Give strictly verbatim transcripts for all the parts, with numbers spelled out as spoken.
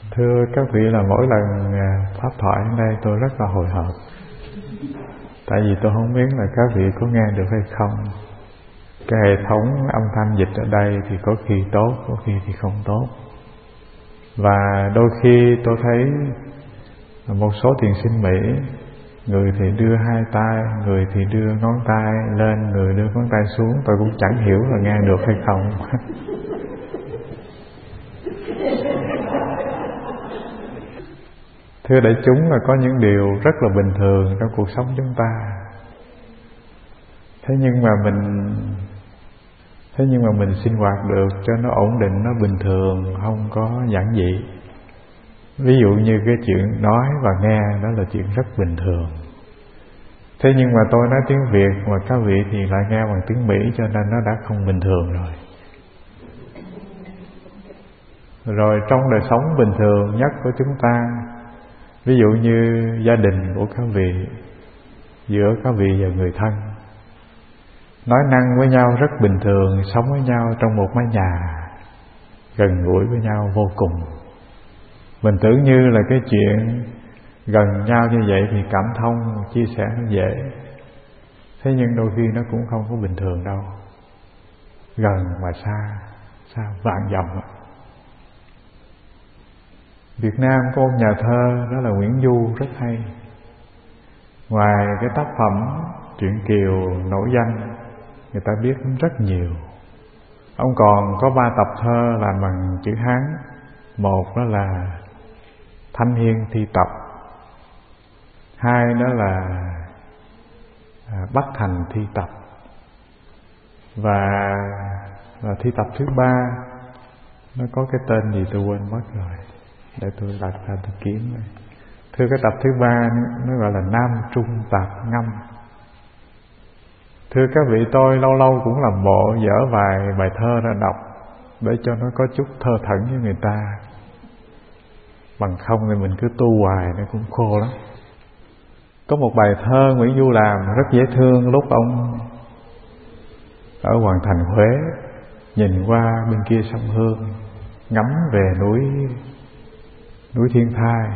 Thưa các vị, là mỗi lần pháp thoại ở đây tôi rất là hồi hộp. Tại vì tôi không biết là các vị có nghe được hay không. Cái hệ thống âm thanh dịch ở đây thì có khi tốt, có khi thì không tốt. Và đôi khi tôi thấy một số thiền sinh Mỹ, người thì đưa hai tay, người thì đưa ngón tay lên, người đưa ngón tay xuống. Tôi cũng chẳng hiểu là nghe được hay không. Thưa đại chúng, là có những điều rất là bình thường trong cuộc sống chúng ta. Thế nhưng mà mình Thế nhưng mà mình sinh hoạt được cho nó ổn định, nó bình thường, không có giản dị. Ví dụ như cái chuyện nói và nghe, đó là chuyện rất bình thường. Thế nhưng mà tôi nói tiếng Việt mà các vị thì lại nghe bằng tiếng Mỹ, cho nên nó đã không bình thường rồi. Rồi trong đời sống bình thường nhất của chúng ta, ví dụ như gia đình của các vị, giữa các vị và người thân, nói năng với nhau rất bình thường, sống với nhau trong một mái nhà, gần gũi với nhau vô cùng. Mình tưởng như là cái chuyện gần nhau như vậy thì cảm thông, chia sẻ nó dễ. Thế nhưng đôi khi nó cũng không có bình thường đâu. Gần mà xa, xa vạn dặm. Việt Nam có một nhà thơ đó là Nguyễn Du rất hay. Ngoài cái tác phẩm truyện Kiều nổi danh, người ta biết rất nhiều. Ông còn có ba tập thơ làm bằng chữ Hán. Một đó là Thanh Hiên Thi Tập, hai đó là Bắc Thành Thi Tập, và, và thi tập thứ ba nó có cái tên gì tôi quên mất rồi, để tôi đặt ra tôi kiếm. Thưa, cái tập thứ ba nó gọi là Nam Trung Tạp Ngâm. Thưa các vị, tôi lâu lâu cũng làm bộ dở vài bài thơ ra đọc, để cho nó có chút thơ thẩn với người ta. Bằng không thì mình cứ tu hoài nó cũng khô lắm. Có một bài thơ Nguyễn Du làm rất dễ thương. Lúc ông ở Hoàng Thành Huế, nhìn qua bên kia sông Hương, ngắm về núi núi Thiên Thai,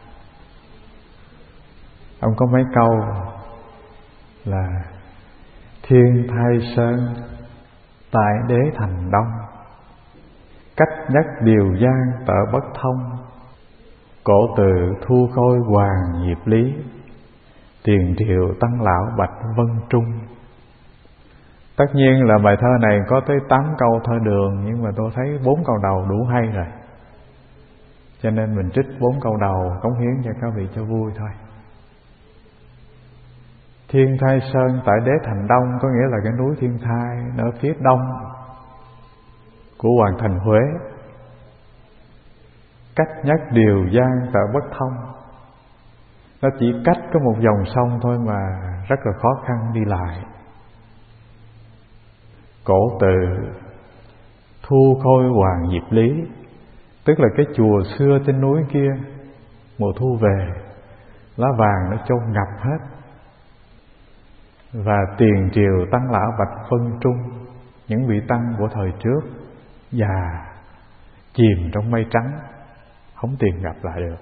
ông có mấy câu là: Thiên Thai Sơn, tại đế thành đông, cách nhất điều gian tợ bất thông. Cổ tự thu khôi hoàng diệp lý, tiền triều tăng lão bạch vân trung. Tất nhiên là bài thơ này có tới tám câu thơ đường, nhưng mà tôi thấy bốn câu đầu đủ hay rồi, cho nên mình trích bốn câu đầu cống hiến cho các vị cho vui thôi. Thiên Thai Sơn tại đế thành đông, có nghĩa là cái núi Thiên Thai ở phía đông của Hoàng Thành Huế. Cách nhất điều gian tợ bất thông, nó chỉ cách có một dòng sông thôi mà rất là khó khăn đi lại. Cổ tự thu khôi hoàng diệp lý, tức là cái chùa xưa trên núi kia, mùa thu về lá vàng nó chôn ngập hết. Và tiền triều tăng lão bạch phân trung, những vị tăng của thời trước già chìm trong mây trắng, không tiền gặp lại được.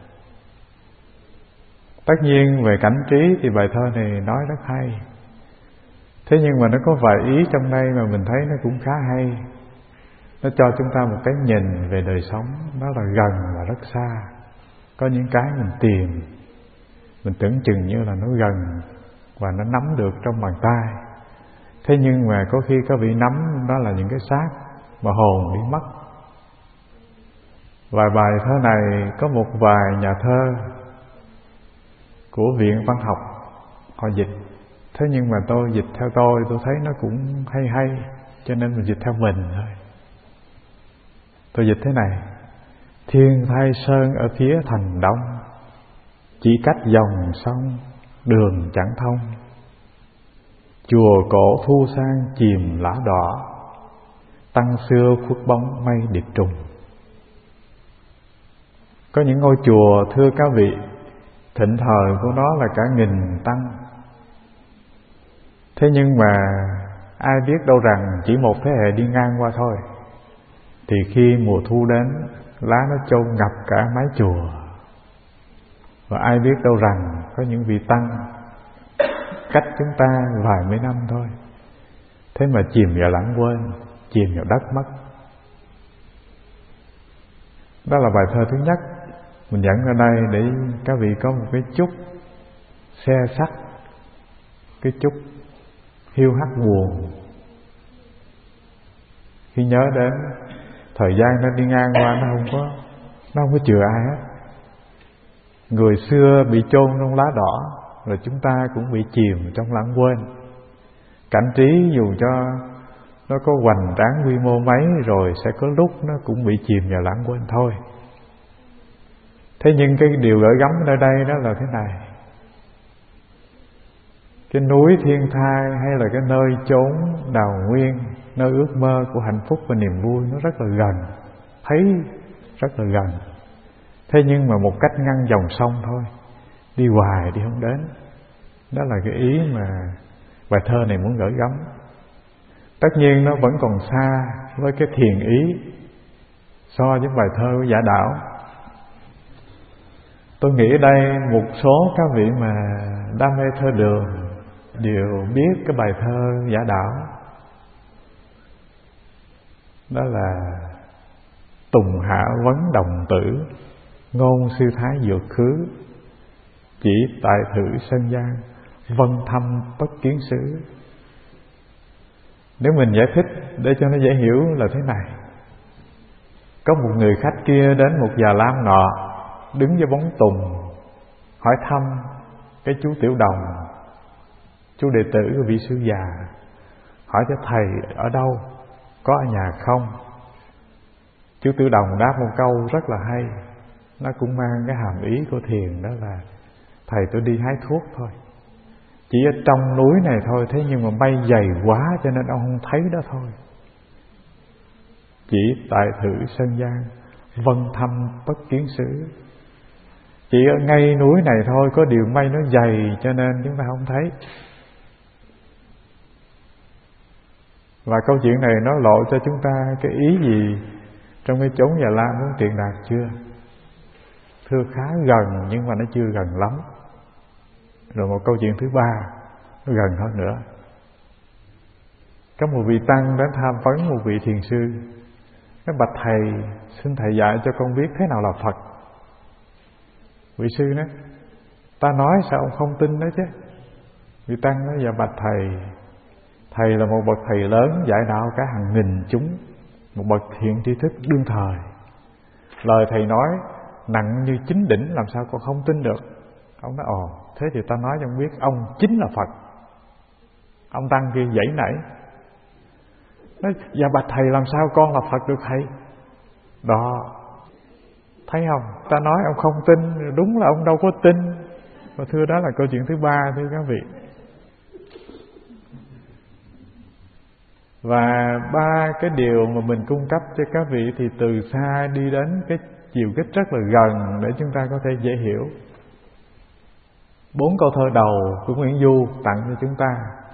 Tất nhiên về cảnh trí thì bài thơ này nói rất hay. Thế nhưng mà nó có vài ý trong đây mà mình thấy nó cũng khá hay. Nó cho chúng ta một cái nhìn về đời sống, đó là gần và rất xa. Có những cái mình tìm, mình tưởng chừng như là nó gần và nó nắm được trong bàn tay. Thế nhưng mà có khi các vị nắm đó là những cái xác mà hồn đi mất. Vài bài thơ này có một vài nhà thơ của Viện Văn học họ dịch. Thế nhưng mà tôi dịch theo tôi, tôi thấy nó cũng hay hay, cho nên mình dịch theo mình thôi. Tôi dịch thế này: Thiên Thai Sơn ở phía thành đông, chỉ cách dòng sông đường chẳng thông. Chùa cổ thu sang chìm lá đỏ, tăng xưa khuất bóng mây điệp trùng. Có những ngôi chùa, thưa các vị, thịnh thời của nó là cả nghìn tăng. Thế nhưng mà ai biết đâu rằng chỉ một thế hệ đi ngang qua thôi, thì khi mùa thu đến, lá nó chôn ngập cả mái chùa. Và ai biết đâu rằng có những vị tăng cách chúng ta vài mươi năm thôi, thế mà chìm vào lãng quên, chìm vào đất mất. Đó là bài thơ thứ nhất mình dẫn ra đây để các vị có một cái chút xe sắt, cái chút hiu hắt buồn khi nhớ đến thời gian nó đi ngang qua, nó không có nó không có chừa ai hết. Người xưa bị chôn trong lá đỏ, rồi chúng ta cũng bị chìm trong lãng quên. Cảnh trí dù cho nó có hoành tráng quy mô mấy, rồi sẽ có lúc nó cũng bị chìm vào lãng quên thôi. Thế nhưng cái điều gợi gắm ở đây đó là thế này: cái núi thiên thai hay là cái nơi chốn đào nguyên, nơi ước mơ của hạnh phúc và niềm vui, nó rất là gần, thấy rất là gần. Thế nhưng mà một cách ngăn dòng sông thôi, đi hoài đi không đến. Đó là cái ý mà bài thơ này muốn gửi gắm. Tất nhiên nó vẫn còn xa với cái thiền ý so với bài thơ của Giả Đảo. Tôi nghĩ ở đây một số các vị mà đam mê thơ đường đều biết cái bài thơ Giả Đảo. Đó là Tùng hạ vấn đồng tử, ngôn sư thái dược khứ, chỉ tại thử sơn gian, vân thăm bất kiến xứ. Nếu mình giải thích để cho nó dễ hiểu là thế này: có một người khách kia đến một già lam nọ, đứng với bóng tùng, hỏi thăm cái chú tiểu đồng, chú đệ tử của vị sư già, hỏi cho thầy ở đâu, có ở nhà không. Chú tiểu đồng đáp một câu rất là hay, nó cũng mang cái hàm ý của thiền, đó là: thầy tôi đi hái thuốc thôi, chỉ ở trong núi này thôi, thế nhưng mà bay dày quá cho nên ông không thấy đó thôi. Chỉ tại thử sơn gian, vân thăm bất kiến xứ. Chỉ ở ngay núi này thôi, có điều mây nó dày cho nên chúng ta không thấy. Và câu chuyện này nó lộ cho chúng ta cái ý gì trong cái chốn Già Lam muốn truyền đạt chưa? Thưa khá gần nhưng mà nó chưa gần lắm. Rồi một câu chuyện thứ ba, nó gần hơn nữa. Có một vị tăng đến tham vấn một vị thiền sư. Nói: bạch thầy, xin thầy dạy cho con biết thế nào là Phật. Vị sư nói: ta nói sao ông không tin đó chứ. Vị tăng nói: dạ bạch thầy, thầy là một bậc thầy lớn dạy đạo cả hàng nghìn chúng, một bậc thiện tri thức đương thời. Lời thầy nói nặng như chính đỉnh, làm sao con không tin được. Ông nói: ồ, thế thì ta nói cho ông biết, ông chính là Phật. Ông tăng kia giãy nảy, nói: dạ bạch thầy, làm sao con là Phật được thầy? Đó, thấy không, ta nói ông không tin, đúng là ông đâu có tin. Và thưa, đó là câu chuyện thứ ba, thưa các vị. Và ba cái điều mà mình cung cấp cho các vị thì từ xa đi đến cái chiều kích rất là gần để chúng ta có thể dễ hiểu. Bốn câu thơ đầu của Nguyễn Du tặng cho chúng ta,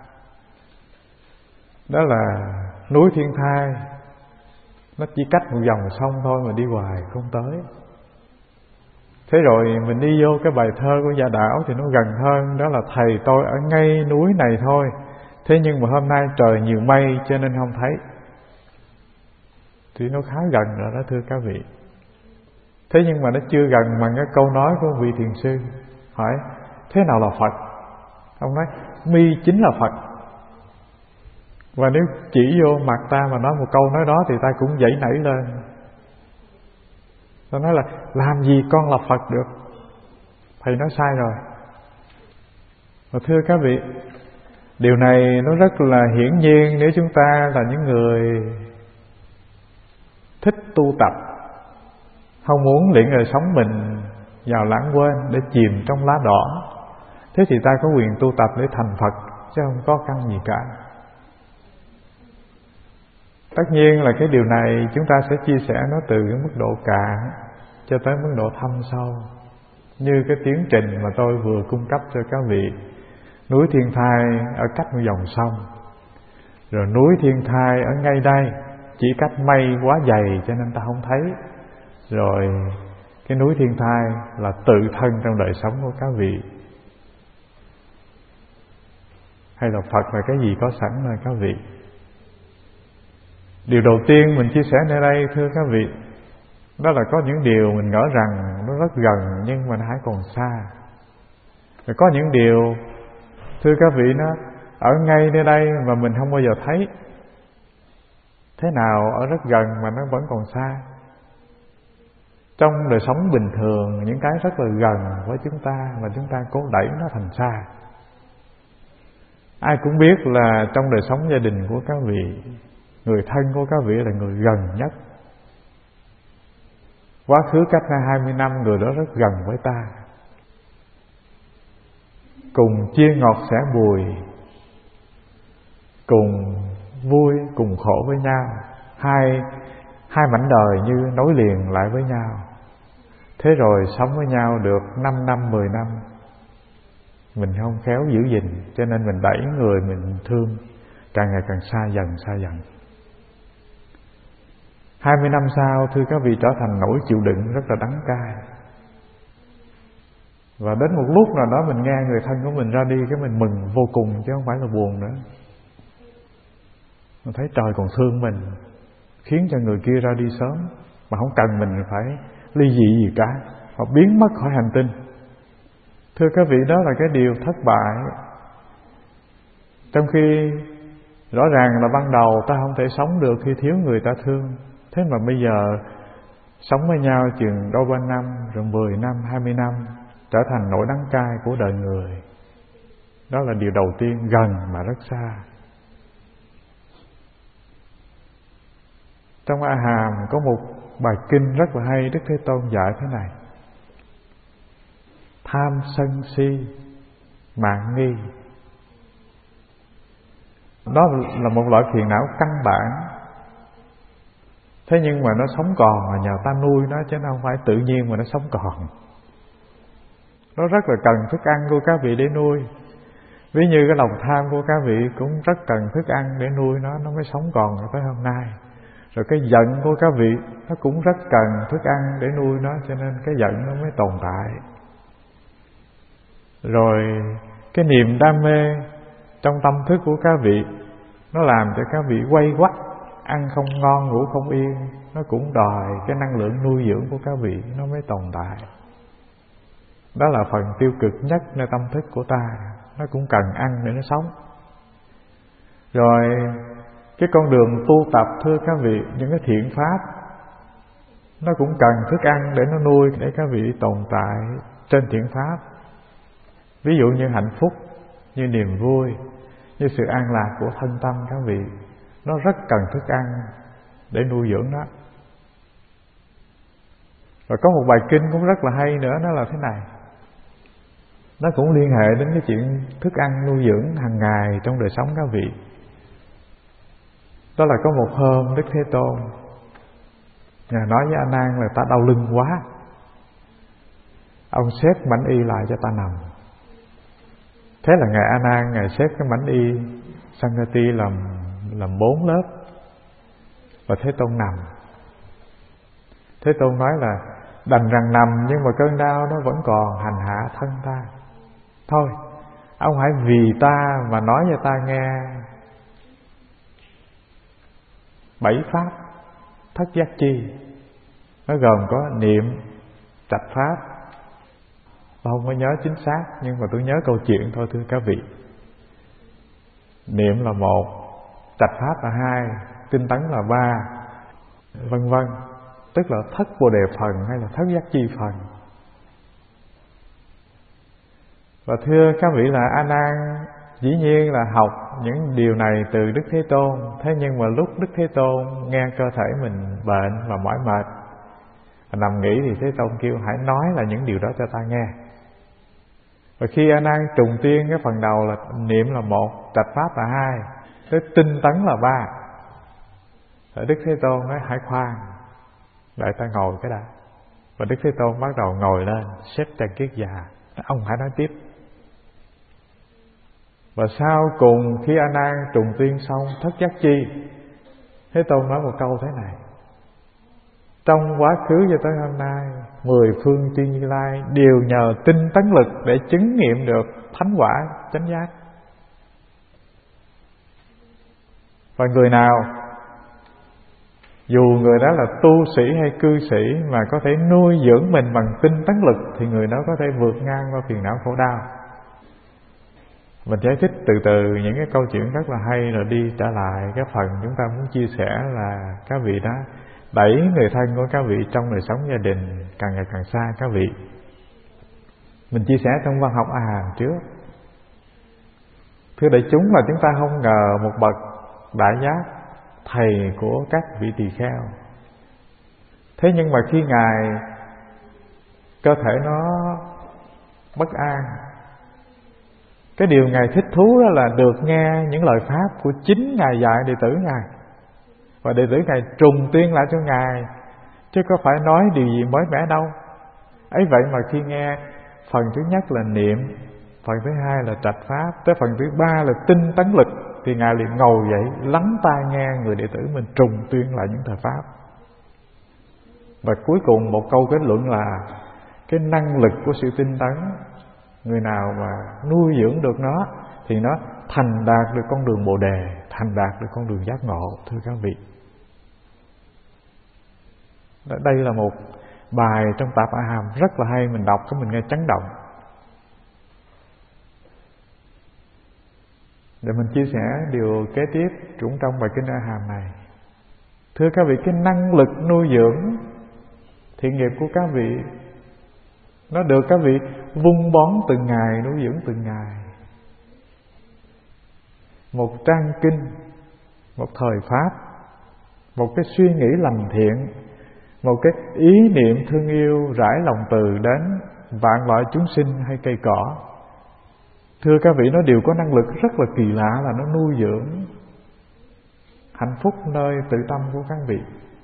đó là núi thiên thai, nó chỉ cách một dòng sông thôi mà đi hoài không tới. Thế rồi mình đi vô cái bài thơ của Giả Đảo thì nó gần hơn, đó là thầy tôi ở ngay núi này thôi, thế nhưng mà hôm nay trời nhiều mây cho nên không thấy. Thì nó khá gần rồi đó thưa các vị. Thế nhưng mà nó chưa gần bằng cái câu nói của vị thiền sư. Hỏi: thế nào là Phật? Ông nói: mi chính là Phật. Và nếu chỉ vô mặt ta mà nói một câu nói đó thì ta cũng giãy nảy lên. Ta nói là: làm gì con là Phật được? Thầy nói sai rồi. Và thưa các vị, điều này nó rất là hiển nhiên nếu chúng ta là những người thích tu tập, không muốn luyện đời sống mình vào lãng quên để chìm trong lá đỏ. Thế thì ta có quyền tu tập để thành Phật, chứ không có căn gì cả. Tất nhiên là cái điều này chúng ta sẽ chia sẻ nó từ cái mức độ cạn cho tới mức độ thâm sâu, như cái tiến trình mà tôi vừa cung cấp cho các vị. Núi Thiên Thai ở cách một dòng sông, rồi núi Thiên Thai ở ngay đây, chỉ cách mây quá dày cho nên ta không thấy. Rồi cái núi Thiên Thai là tự thân trong đời sống của các vị, hay là Phật là cái gì có sẵn rồi các vị? Điều đầu tiên mình chia sẻ nơi đây thưa các vị, đó là có những điều mình ngỡ rằng nó rất gần nhưng mà nó hãy còn xa. Rồi có những điều thưa các vị nó ở ngay nơi đây mà mình không bao giờ thấy. Thế nào ở rất gần mà nó vẫn còn xa? Trong đời sống bình thường, những cái rất là gần với chúng ta mà chúng ta cố đẩy nó thành xa. Ai cũng biết là trong đời sống gia đình của các vị, người thân của các vị là người gần nhất. Quá khứ cách đây hai mươi năm, người đó rất gần với ta, cùng chia ngọt sẻ bùi, cùng vui cùng khổ với nhau. Hai hai mảnh đời như nối liền lại với nhau. Thế rồi sống với nhau được năm năm, mười năm, mình không khéo giữ gìn, cho nên mình đẩy người mình thương càng ngày càng xa dần, xa dần. Hai mươi năm sau, thưa các vị, trở thành nỗi chịu đựng rất là đắng cay. Và đến một lúc nào đó mình nghe người thân của mình ra đi, cái mình mừng vô cùng chứ không phải là buồn nữa. Mình thấy trời còn thương mình, khiến cho người kia ra đi sớm mà không cần mình phải ly dị gì cả, họ biến mất khỏi hành tinh. Thưa các vị, đó là cái điều thất bại. Trong khi rõ ràng là ban đầu ta không thể sống được khi thiếu người ta thương. Thế mà bây giờ sống với nhau chừng đôi ba năm, rồi mười năm, hai mươi năm, trở thành nỗi đắng cay của đời người. Đó là điều đầu tiên, gần mà rất xa. Trong A Hàm có một bài kinh rất là hay, Đức Thế Tôn dạy thế này: tham sân si mạn nghi, đó là một loại phiền não căn bản. Thế nhưng mà nó sống còn là nhờ ta nuôi nó, chứ nó không phải tự nhiên mà nó sống còn. Nó rất là cần thức ăn của các vị để nuôi. Ví như cái lòng tham của các vị cũng rất cần thức ăn để nuôi nó, nó mới sống còn tới hôm nay. Rồi cái giận của các vị nó cũng rất cần thức ăn để nuôi nó, cho nên cái giận nó mới tồn tại. Rồi cái niềm đam mê trong tâm thức của các vị, nó làm cho các vị quay quắt, ăn không ngon, ngủ không yên. Nó cũng đòi cái năng lượng nuôi dưỡng của các vị, nó mới tồn tại. Đó là phần tiêu cực nhất nơi tâm thức của ta. Nó cũng cần ăn để nó sống. Rồi cái con đường tu tập, thưa các vị, những cái thiện pháp, nó cũng cần thức ăn để nó nuôi, để các vị tồn tại trên thiện pháp. Ví dụ như hạnh phúc, như niềm vui, như sự an lạc của thân tâm các vị, nó rất cần thức ăn để nuôi dưỡng nó. Rồi có một bài kinh cũng rất là hay nữa, đó là thế này. Nó cũng liên hệ đến cái chuyện thức ăn nuôi dưỡng hàng ngày trong đời sống các vị. Đó là có một hôm Đức Thế Tôn Ngài nói với A Nan là ta đau lưng quá, ông xếp mảnh y lại cho ta nằm. Thế là Ngài A Nan Ngài xếp cái mảnh y Sankati làm làm bốn lớp, và Thế Tôn nằm. Thế Tôn nói là đành rằng nằm, nhưng mà cơn đau nó vẫn còn hành hạ thân ta. Thôi, ông hãy vì ta mà nói cho ta nghe bảy pháp thất giác chi. Nó gồm có niệm, trạch pháp. Tôi không có nhớ chính xác, nhưng mà tôi nhớ câu chuyện thôi thưa các vị. Niệm là một, trạch pháp là hai, tinh tấn là ba, vân vân. Tức là thất Bồ Đề phần hay là thất giác chi phần. Và thưa các vị là A Nan dĩ nhiên là học những điều này từ Đức Thế Tôn. Thế nhưng mà lúc Đức Thế Tôn nghe cơ thể mình bệnh và mỏi mệt, nằm nghỉ, thì Thế Tôn kêu hãy nói là những điều đó cho ta nghe. Và khi A Nan trùng tiên cái phần đầu là niệm là một, trạch pháp là hai, tới tinh tấn là ba, rồi Đức Thế Tôn nói hãy khoan, đợi ta ngồi cái đã. Và Đức Thế Tôn bắt đầu ngồi lên, xếp trang kiết già, ông hãy nói tiếp. Và sau cùng khi A Nan trùng tiên xong thất giác chi, Thế Tôn nói một câu thế này: trong quá khứ cho tới hôm nay, mười phương chư Như Lai đều nhờ tinh tấn lực để chứng nghiệm được thánh quả chánh giác. Và người nào dù người đó là tu sĩ hay cư sĩ mà có thể nuôi dưỡng mình bằng tinh tấn lực thì người đó có thể vượt ngang qua phiền não khổ đau. Mình giải thích từ từ những cái câu chuyện rất là hay rồi đi trở lại cái phần chúng ta muốn chia sẻ là các vị đó đẩy người thân của các vị trong đời sống gia đình càng ngày càng xa các vị. Mình chia sẻ trong văn học A Hàm trước. Thưa đại chúng, là chúng ta không ngờ một bậc đại giác, thầy của các vị tỳ kheo, thế nhưng mà khi Ngài cơ thể nó bất an, cái điều Ngài thích thú đó là được nghe những lời pháp của chính Ngài dạy đệ tử Ngài, và đệ tử Ngài trùng tuyên lại cho Ngài, chứ có phải nói điều gì mới mẻ đâu. Ấy vậy mà khi nghe phần thứ nhất là niệm, phần thứ hai là trạch pháp, tới phần thứ ba là tinh tấn lực, thì Ngài liền ngồi dậy lắng tai nghe người đệ tử mình trùng tuyên lại những thời pháp. Và cuối cùng một câu kết luận là cái năng lực của sự tinh tấn, người nào mà nuôi dưỡng được nó thì nó thành đạt được con đường Bồ Đề, thành đạt được con đường giác ngộ. Thưa các vị, đây là một bài trong Tạp A Hàm rất là hay, mình đọc cái mình nghe chấn động. Để mình chia sẻ điều kế tiếp cũng trong bài kinh A Hàm này. Thưa các vị, cái năng lực nuôi dưỡng thiện nghiệp của các vị nó được các vị vun bón từng ngày, nuôi dưỡng từng ngày. Một trang kinh, một thời pháp, một cái suy nghĩ lành thiện, một cái ý niệm thương yêu rải lòng từ đến vạn loại chúng sinh hay cây cỏ, thưa các vị, nó đều có năng lực rất là kỳ lạ là nó nuôi dưỡng hạnh phúc nơi tự tâm của các vị.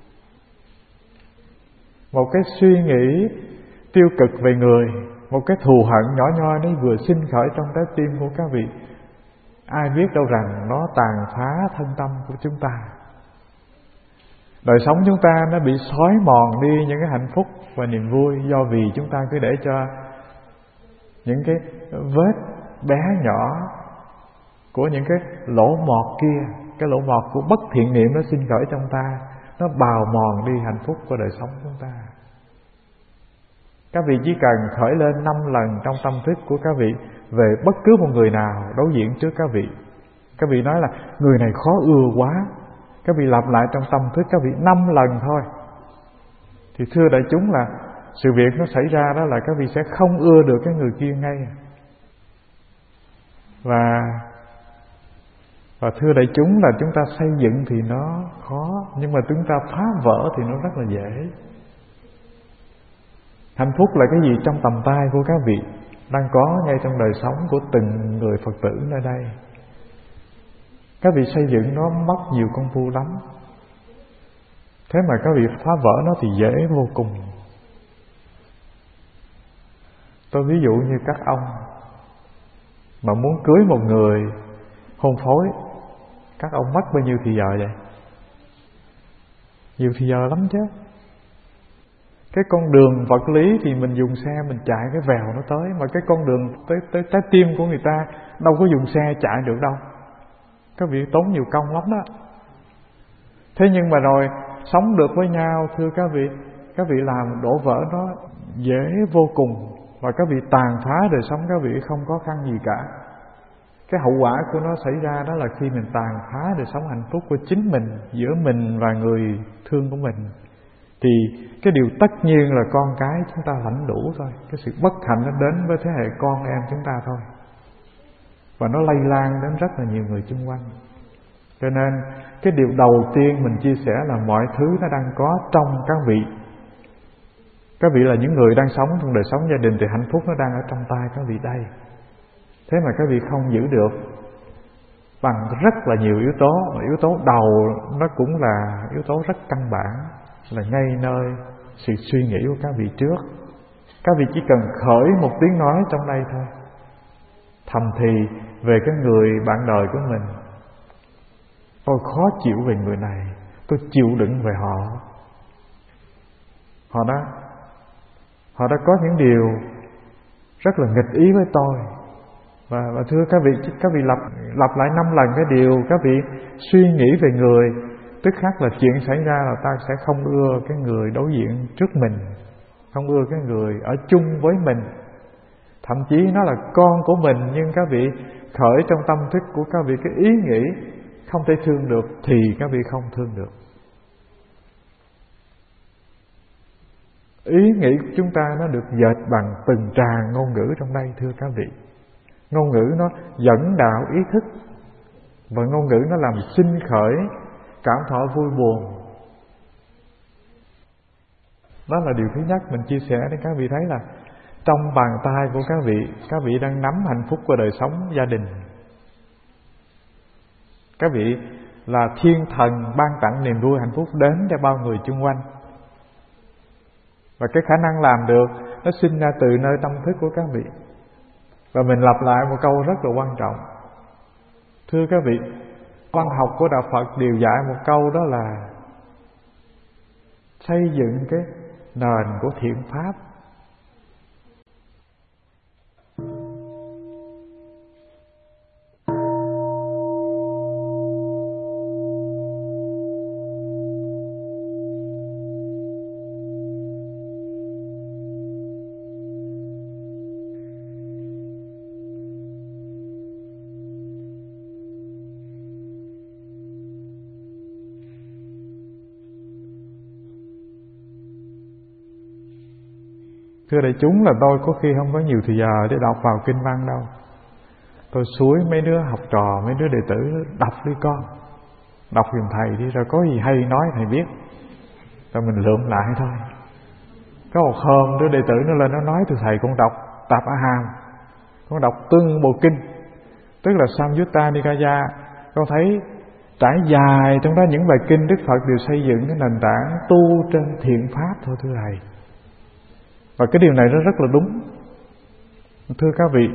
Một cái suy nghĩ tiêu cực về người, một cái thù hận nhỏ nhoi nó vừa sinh khởi trong trái tim của các vị, ai biết đâu rằng nó tàn phá thân tâm của chúng ta. Đời sống chúng ta nó bị xói mòn đi những cái hạnh phúc và niềm vui, do vì chúng ta cứ để cho những cái vết bé nhỏ của những cái lỗ mọt kia, cái lỗ mọt của bất thiện niệm nó sinh khởi trong ta, nó bào mòn đi hạnh phúc của đời sống chúng ta. Các vị chỉ cần khởi lên năm lần trong tâm thức của các vị về bất cứ một người nào đối diện trước các vị. Các vị nói là người này khó ưa quá, các vị lặp lại trong tâm thức các vị năm lần thôi, thì thưa đại chúng là sự việc nó xảy ra đó là các vị sẽ không ưa được cái người kia ngay. Và Và thưa đại chúng là chúng ta xây dựng thì nó khó, nhưng mà chúng ta phá vỡ thì nó rất là dễ. Hạnh phúc là cái gì trong tầm tay của các vị, đang có ngay trong đời sống của từng người Phật tử nơi đây. Các vị xây dựng nó mất nhiều công phu lắm, thế mà các vị phá vỡ nó thì dễ vô cùng. Tôi ví dụ như các ông mà muốn cưới một người hôn phối, các ông mất bao nhiêu thì giờ vậy? Nhiều thì giờ lắm chứ. Cái con đường vật lý thì mình dùng xe mình chạy cái vèo nó tới, mà cái con đường tới tới trái tim của người ta đâu có dùng xe chạy được đâu. Các vị tốn nhiều công lắm đó. Thế nhưng mà rồi sống được với nhau, thưa các vị, các vị làm đổ vỡ nó dễ vô cùng, và các vị tàn phá đời sống các vị không có khăn gì cả. Cái hậu quả của nó xảy ra đó là khi mình tàn phá đời sống hạnh phúc của chính mình, giữa mình và người thương của mình, thì cái điều tất nhiên là con cái chúng ta lãnh đủ thôi. Cái sự bất hạnh nó đến với thế hệ con em chúng ta thôi, và nó lây lan đến rất là nhiều người xung quanh. Cho nên cái điều đầu tiên mình chia sẻ là mọi thứ nó đang có trong các vị. Các vị là những người đang sống trong đời sống gia đình thì hạnh phúc nó đang ở trong tay các vị đây. Thế mà các vị không giữ được bằng rất là nhiều yếu tố. Mà yếu tố đầu nó cũng là yếu tố rất căn bản, là ngay nơi sự suy nghĩ của các vị trước. Các vị chỉ cần khởi một tiếng nói trong đây thôi, thầm thì về cái người bạn đời của mình: tôi khó chịu về người này, tôi chịu đựng về họ. họ đã họ đã có những điều rất là nghịch ý với tôi. Và, và thưa các vị, các vị lặp lặp lại năm lần cái điều các vị suy nghĩ về người, tức khắc là chuyện xảy ra là ta sẽ không ưa cái người đối diện trước mình, không ưa cái người ở chung với mình. Thậm chí nó là con của mình, nhưng các vị khởi trong tâm thức của các vị cái ý nghĩ không thể thương được thì các vị không thương được. Ý nghĩ của chúng ta nó được dệt bằng từng tràng ngôn ngữ trong đây, thưa các vị. Ngôn ngữ nó dẫn đạo ý thức, và ngôn ngữ nó làm sinh khởi cảm thọ vui buồn. Đó là điều thứ nhất mình chia sẻ để các vị thấy là trong bàn tay của các vị, các vị đang nắm hạnh phúc của đời sống gia đình. Các vị là thiên thần ban tặng niềm vui hạnh phúc đến cho bao người chung quanh. Và cái khả năng làm được nó sinh ra từ nơi tâm thức của các vị. Và mình lặp lại một câu rất là quan trọng. Thưa các vị, văn học của Đạo Phật đều dạy một câu, đó là xây dựng cái nền của thiện pháp. Thưa đại chúng, là tôi có khi không có nhiều thời giờ để đọc vào kinh văn đâu. Tôi xúi mấy đứa học trò, mấy đứa đệ tử đọc đi con, đọc giùm thầy đi, rồi có gì hay nói thầy biết, rồi mình lượm lại thôi. Có một hôm đứa đệ tử nó lên nó nói: thưa thầy, con đọc Tạp A Hàm, con đọc tương bộ kinh, tức là Samyutta Nikaya, con thấy trải dài trong đó những bài kinh Đức Phật đều xây dựng cái nền tảng tu trên thiện pháp thôi, thưa thầy. Và cái điều này nó rất là đúng. Thưa các vị,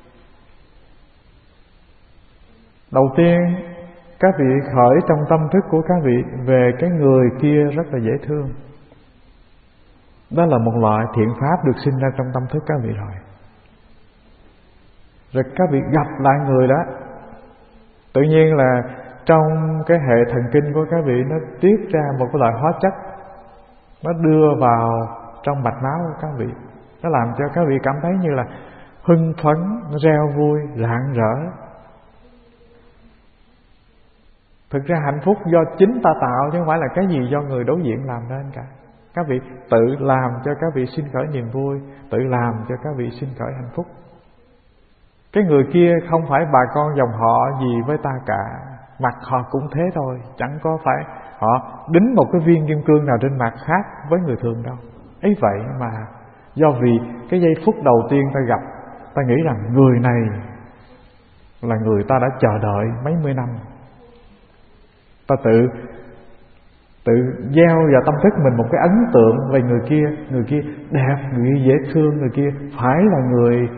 đầu tiên các vị khởi trong tâm thức của các vị về cái người kia rất là dễ thương. Đó là một loại thiện pháp được sinh ra trong tâm thức các vị rồi. Rồi các vị gặp lại người đó, tự nhiên là trong cái hệ thần kinh của các vị nó tiết ra một cái loại hóa chất, nó đưa vào trong mạch máu của các vị, nó làm cho các vị cảm thấy như là hưng phấn, reo vui, rạng rỡ. Thực ra hạnh phúc do chính ta tạo, chứ không phải là cái gì do người đối diện làm nên cả. Các vị tự làm cho các vị sinh khởi niềm vui, tự làm cho các vị sinh khởi hạnh phúc. Cái người kia không phải bà con dòng họ gì với ta cả, mặt họ cũng thế thôi, chẳng có phải họ đính một cái viên kim cương nào trên mặt khác với người thường đâu. Ấy vậy mà do vì cái giây phút đầu tiên ta gặp, ta nghĩ rằng người này là người ta đã chờ đợi mấy mươi năm, ta tự tự gieo vào tâm thức mình một cái ấn tượng về người kia. Người kia đẹp, người kia dễ thương, người kia phải là người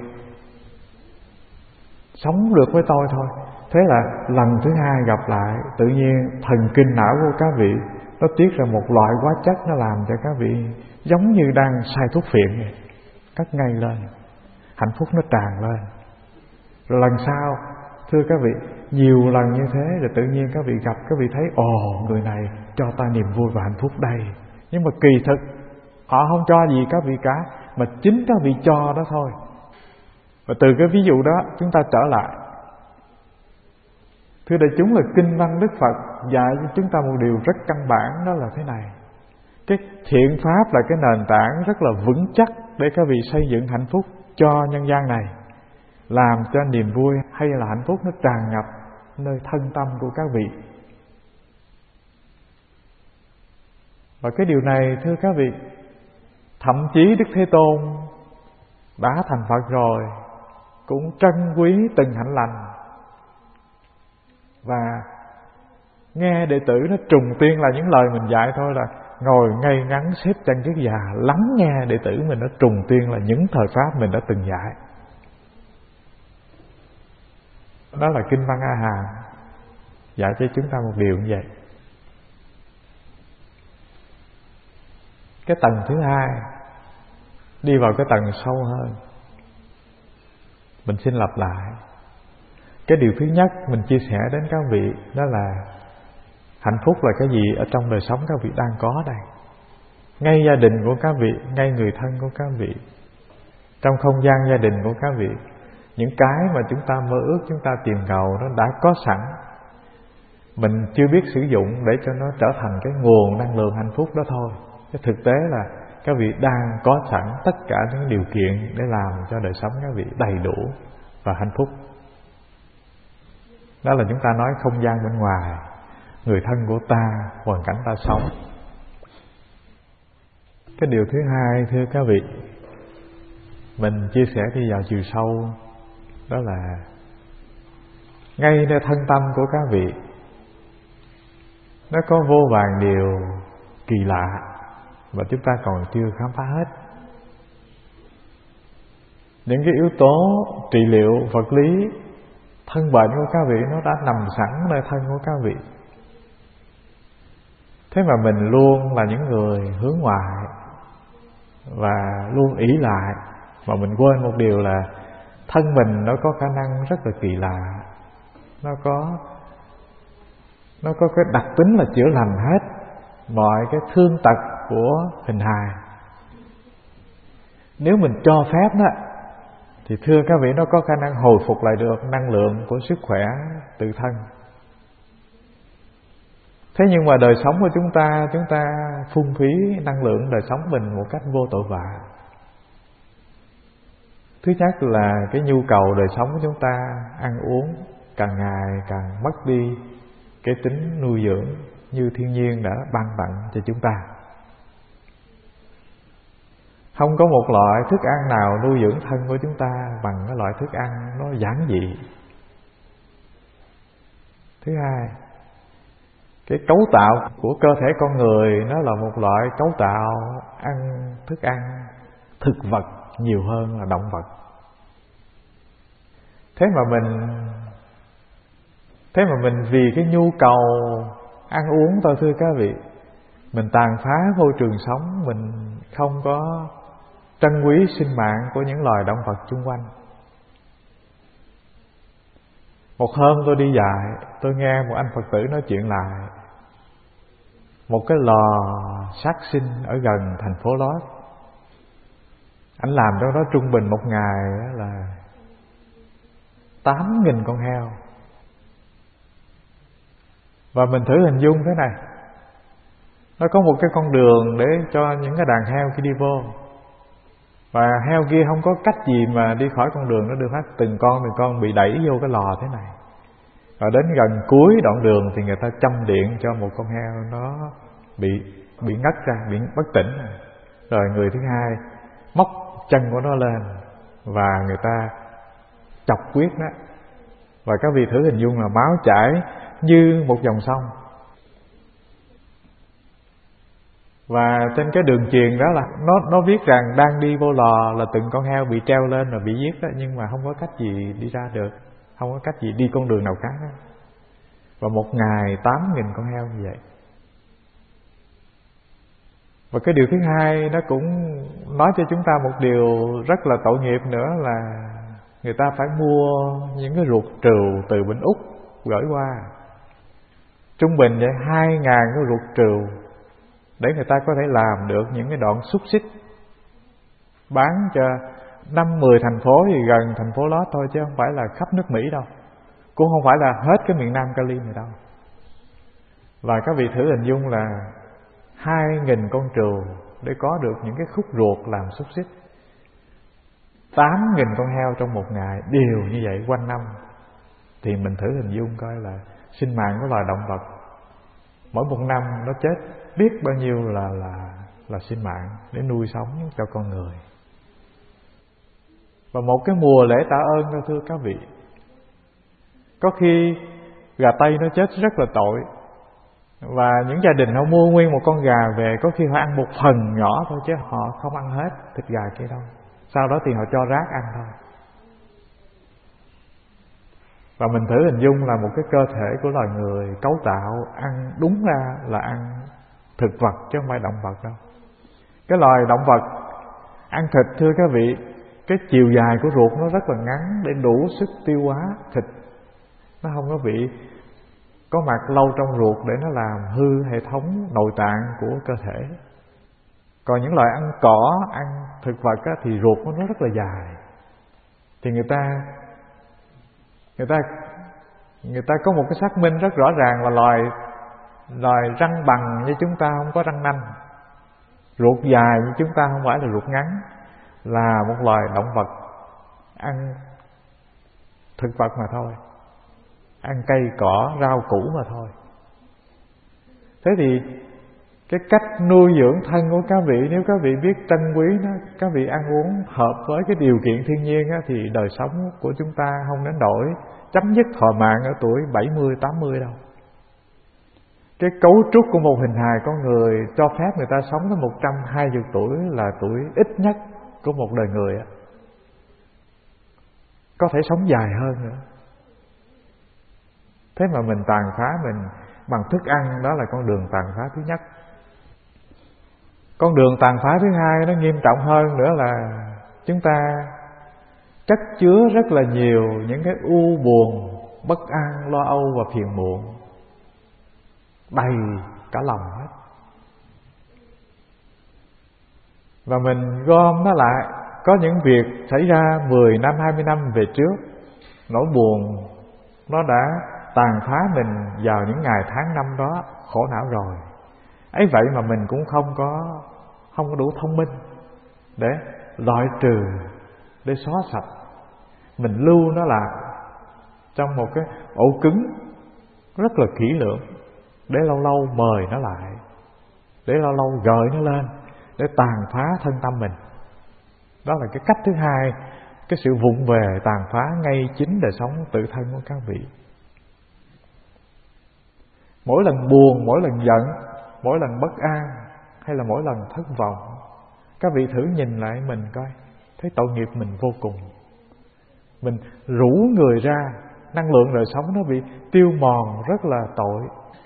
sống được với tôi thôi. Thế là lần thứ hai gặp lại, tự nhiên thần kinh não của các vị nó tiết ra một loại hóa chất, nó làm cho các vị giống như đang xài thuốc phiện vậy, cắt ngay lên, hạnh phúc nó tràn lên. Rồi lần sau, thưa các vị, nhiều lần như thế, rồi tự nhiên các vị gặp, các vị thấy ồ, người này cho ta niềm vui và hạnh phúc đây. Nhưng mà kỳ thực họ không cho gì các vị cả, mà chính các vị cho đó thôi. Và từ cái ví dụ đó chúng ta trở lại, thưa đại chúng, là kinh văn Đức Phật dạy cho chúng ta một điều rất căn bản, đó là thế này: cái thiện pháp là cái nền tảng rất là vững chắc để các vị xây dựng hạnh phúc cho nhân gian này, làm cho niềm vui hay là hạnh phúc nó tràn ngập nơi thân tâm của các vị. Và cái điều này, thưa các vị, thậm chí Đức Thế Tôn đã thành Phật rồi cũng trân quý từng hạnh lành. Và nghe đệ tử nó trùng tiên là những lời mình dạy thôi, là ngồi ngay ngắn xếp chân kiết già lắng nghe đệ tử mình nó trùng tiên là những thời pháp mình đã từng dạy. Đó là kinh văn A Hàm dạy cho chúng ta một điều như vậy. cái tầng thứ hai, đi vào cái tầng sâu hơn. Mình xin lặp lại. Cái điều thứ nhất mình chia sẻ đến các vị đó là hạnh phúc là cái gì ở trong đời sống các vị đang có đây. Ngay gia đình của các vị, ngay người thân của các vị, trong không gian gia đình của các vị, những cái mà chúng ta mơ ước, chúng ta tìm cầu nó đã có sẵn. Mình chưa biết sử dụng để cho nó trở thành cái nguồn năng lượng hạnh phúc đó thôi. Cái thực tế là các vị đang có sẵn tất cả những điều kiện để làm cho đời sống các vị đầy đủ và hạnh phúc. Đó là chúng ta nói không gian bên ngoài, người thân của ta, hoàn cảnh ta sống. Cái điều thứ hai thưa các vị, mình chia sẻ đi vào chiều sâu, đó là ngay nơi thân tâm của các vị nó có vô vàn điều kỳ lạ mà chúng ta còn chưa khám phá hết. Những cái yếu tố trị liệu vật lý thân bệnh của các vị nó đã nằm sẵn nơi thân của các vị. Thế mà mình luôn là những người hướng ngoại và luôn ỷ lại, mà mình quên một điều là thân mình nó có khả năng rất là kỳ lạ. Nó có Nó có cái đặc tính là chữa lành hết mọi cái thương tật của hình hài. Nếu mình cho phép đó, thì thưa các vị, nó có khả năng hồi phục lại được năng lượng của sức khỏe tự thân. Thế nhưng mà đời sống của chúng ta, chúng ta phung phí năng lượng đời sống mình một cách vô tội vạ. Thứ nhất là cái nhu cầu đời sống của chúng ta ăn uống càng ngày càng mất đi cái tính nuôi dưỡng như thiên nhiên đã ban tặng cho chúng ta. Không có một loại thức ăn nào nuôi dưỡng thân của chúng ta bằng cái loại thức ăn nó giản dị. Thứ hai, cái cấu tạo của cơ thể con người nó là một loại cấu tạo ăn thức ăn thực vật nhiều hơn là động vật. Thế mà mình Thế mà mình vì cái nhu cầu ăn uống thôi thưa các vị, mình tàn phá môi trường sống, mình không có trân quý sinh mạng của những loài động vật chung quanh. Một hôm tôi đi dạy, tôi nghe một anh Phật tử nói chuyện lại một cái lò sát sinh ở gần thành phố Los. Anh làm trong đó trung bình một ngày là tám nghìn con heo. Và mình thử hình dung thế này, nó có một cái con đường để cho những cái đàn heo khi đi vô, và heo kia không có cách gì mà đi khỏi con đường, nó đưa hết từng con từng con bị đẩy vô cái lò thế này. Và đến gần cuối đoạn đường thì người ta châm điện cho một con heo nó bị bị ngất ra, bị bất tỉnh. Rồi người thứ hai móc chân của nó lên và người ta chọc huyết nó. Và các vị thử hình dung là máu chảy như một dòng sông. Và trên cái đường truyền đó là nó nó viết rằng đang đi vô lò là từng con heo bị treo lên rồi bị giết đó, nhưng mà không có cách gì đi ra được, không có cách gì đi con đường nào khác đó. Và một ngày tám nghìn con heo như vậy. Và cái điều thứ hai nó cũng nói cho chúng ta một điều rất là tội nghiệp nữa là người ta phải mua những cái ruột trừu từ bên Úc gửi qua. Trung bình vậy hai ngàn cái ruột trừu để người ta có thể làm được những cái đoạn xúc xích bán cho năm mười thành phố thì gần thành phố Los thôi, chứ không phải là khắp nước Mỹ đâu, cũng không phải là hết cái miền Nam Cali này đâu. Và các vị thử hình dung là hai nghìn con trừu để có được những cái khúc ruột làm xúc xích. Tám nghìn con heo trong một ngày đều như vậy quanh năm. Thì mình thử hình dung coi là sinh mạng của loài động vật mỗi một năm nó chết biết bao nhiêu là là là sinh mạng để nuôi sống cho con người. Và một cái mùa lễ tạ ơn đó thưa các vị, có khi gà Tây nó chết rất là tội, và những gia đình họ mua nguyên một con gà về, có khi họ ăn một phần nhỏ thôi chứ họ không ăn hết thịt gà kia đâu. Sau đó thì họ cho rác ăn thôi. Và mình thử hình dung là một cái cơ thể của loài người cấu tạo ăn đúng ra là ăn thực vật chứ không phải động vật đâu. Cái loài động vật ăn thịt, thưa các vị, cái chiều dài của ruột nó rất là ngắn để đủ sức tiêu hóa thịt. Nó không có bị có mặt lâu trong ruột để nó làm hư hệ thống nội tạng của cơ thể. Còn những loài ăn cỏ, ăn thực vật á, thì ruột của nó rất là dài. Thì người ta người ta người ta có một cái xác minh rất rõ ràng là loài loài răng bằng như chúng ta không có răng nanh, ruột dài như chúng ta không phải là ruột ngắn, là một loài động vật ăn thực vật mà thôi, ăn cây cỏ rau củ mà thôi. Thế thì cái cách nuôi dưỡng thân của các vị, nếu các vị biết trân quý nó, các vị ăn uống hợp với cái điều kiện thiên nhiên á, thì đời sống của chúng ta không đến nỗi chấm dứt thọ mạng ở tuổi bảy mươi, tám mươi đâu. Cái cấu trúc của một hình hài con người cho phép người ta sống tới một trăm hai mươi tuổi là tuổi ít nhất của một đời người á. Có thể sống dài hơn nữa. Thế mà mình tàn phá mình bằng thức ăn, đó là con đường tàn phá thứ nhất. Con đường tàn phá thứ hai nó nghiêm trọng hơn nữa là chúng ta chất chứa rất là nhiều những cái u buồn, bất an, lo âu và phiền muộn đầy cả lòng hết. Và mình gom nó lại. Có những việc xảy ra mười năm, hai mươi năm về trước, nỗi buồn nó đã tàn phá mình vào những ngày tháng năm đó, khổ não rồi. Ấy vậy mà mình cũng không có Không có đủ thông minh để loại trừ, để xóa sạch. Mình lưu nó lại trong một cái ổ cứng rất là kỹ lưỡng, để lâu lâu mời nó lại, để lâu lâu gợi nó lên, để tàn phá thân tâm mình. Đó là cái cách thứ hai, cái sự vụng về tàn phá ngay chính đời sống tự thân của các vị. Mỗi lần buồn, mỗi lần giận, mỗi lần bất an, hay là mỗi lần thất vọng, các vị thử nhìn lại mình coi, thấy tội nghiệp mình vô cùng. Mình rũ người ra, năng lượng đời sống nó bị tiêu mòn rất là tội.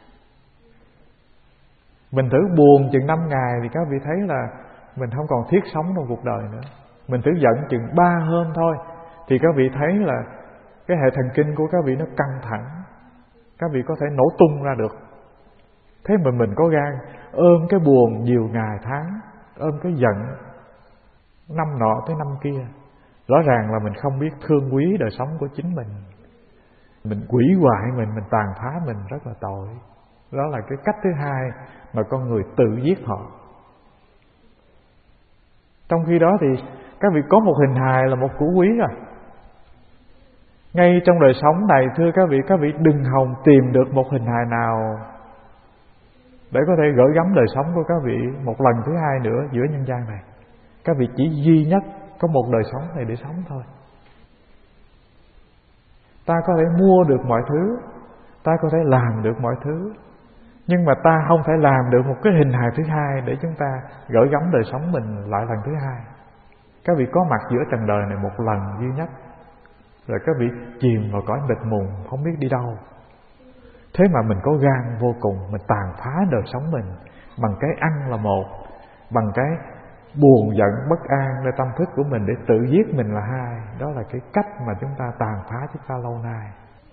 Mình thử buồn chừng năm ngày thì các vị thấy là mình không còn thiết sống trong cuộc đời nữa. Mình thử giận chừng ba hôm thôi thì các vị thấy là cái hệ thần kinh của các vị nó căng thẳng, các vị có thể nổ tung ra được. Thế mà mình có gan ôm cái buồn nhiều ngày tháng, ôm cái giận năm nọ tới năm kia. Rõ ràng là mình không biết thương quý đời sống của chính mình. Mình quỷ hoại mình, mình tàn phá mình rất là tội. Đó là cái cách thứ hai mà con người tự giết họ. Trong khi đó thì các vị có một hình hài là một củ quý rồi. Ngay trong đời sống này, thưa các vị, các vị đừng hòng tìm được một hình hài nào để có thể gửi gắm đời sống của các vị một lần thứ hai nữa giữa nhân gian này. Các vị chỉ duy nhất có một đời sống này để sống thôi. Ta có thể mua được mọi thứ, ta có thể làm được mọi thứ, nhưng mà ta không thể làm được một cái hình hài thứ hai để chúng ta gửi gắm đời sống mình lại lần thứ hai. Các vị có mặt giữa trần đời này một lần duy nhất, rồi các vị chìm vào cõi mịt mùng không biết đi đâu. Thế mà mình có gan vô cùng, mình tàn phá đời sống mình bằng cái ăn là một, bằng cái buồn giận bất an nơi tâm thức của mình để tự giết mình là hai. Đó là cái cách mà chúng ta tàn phá chúng ta lâu nay.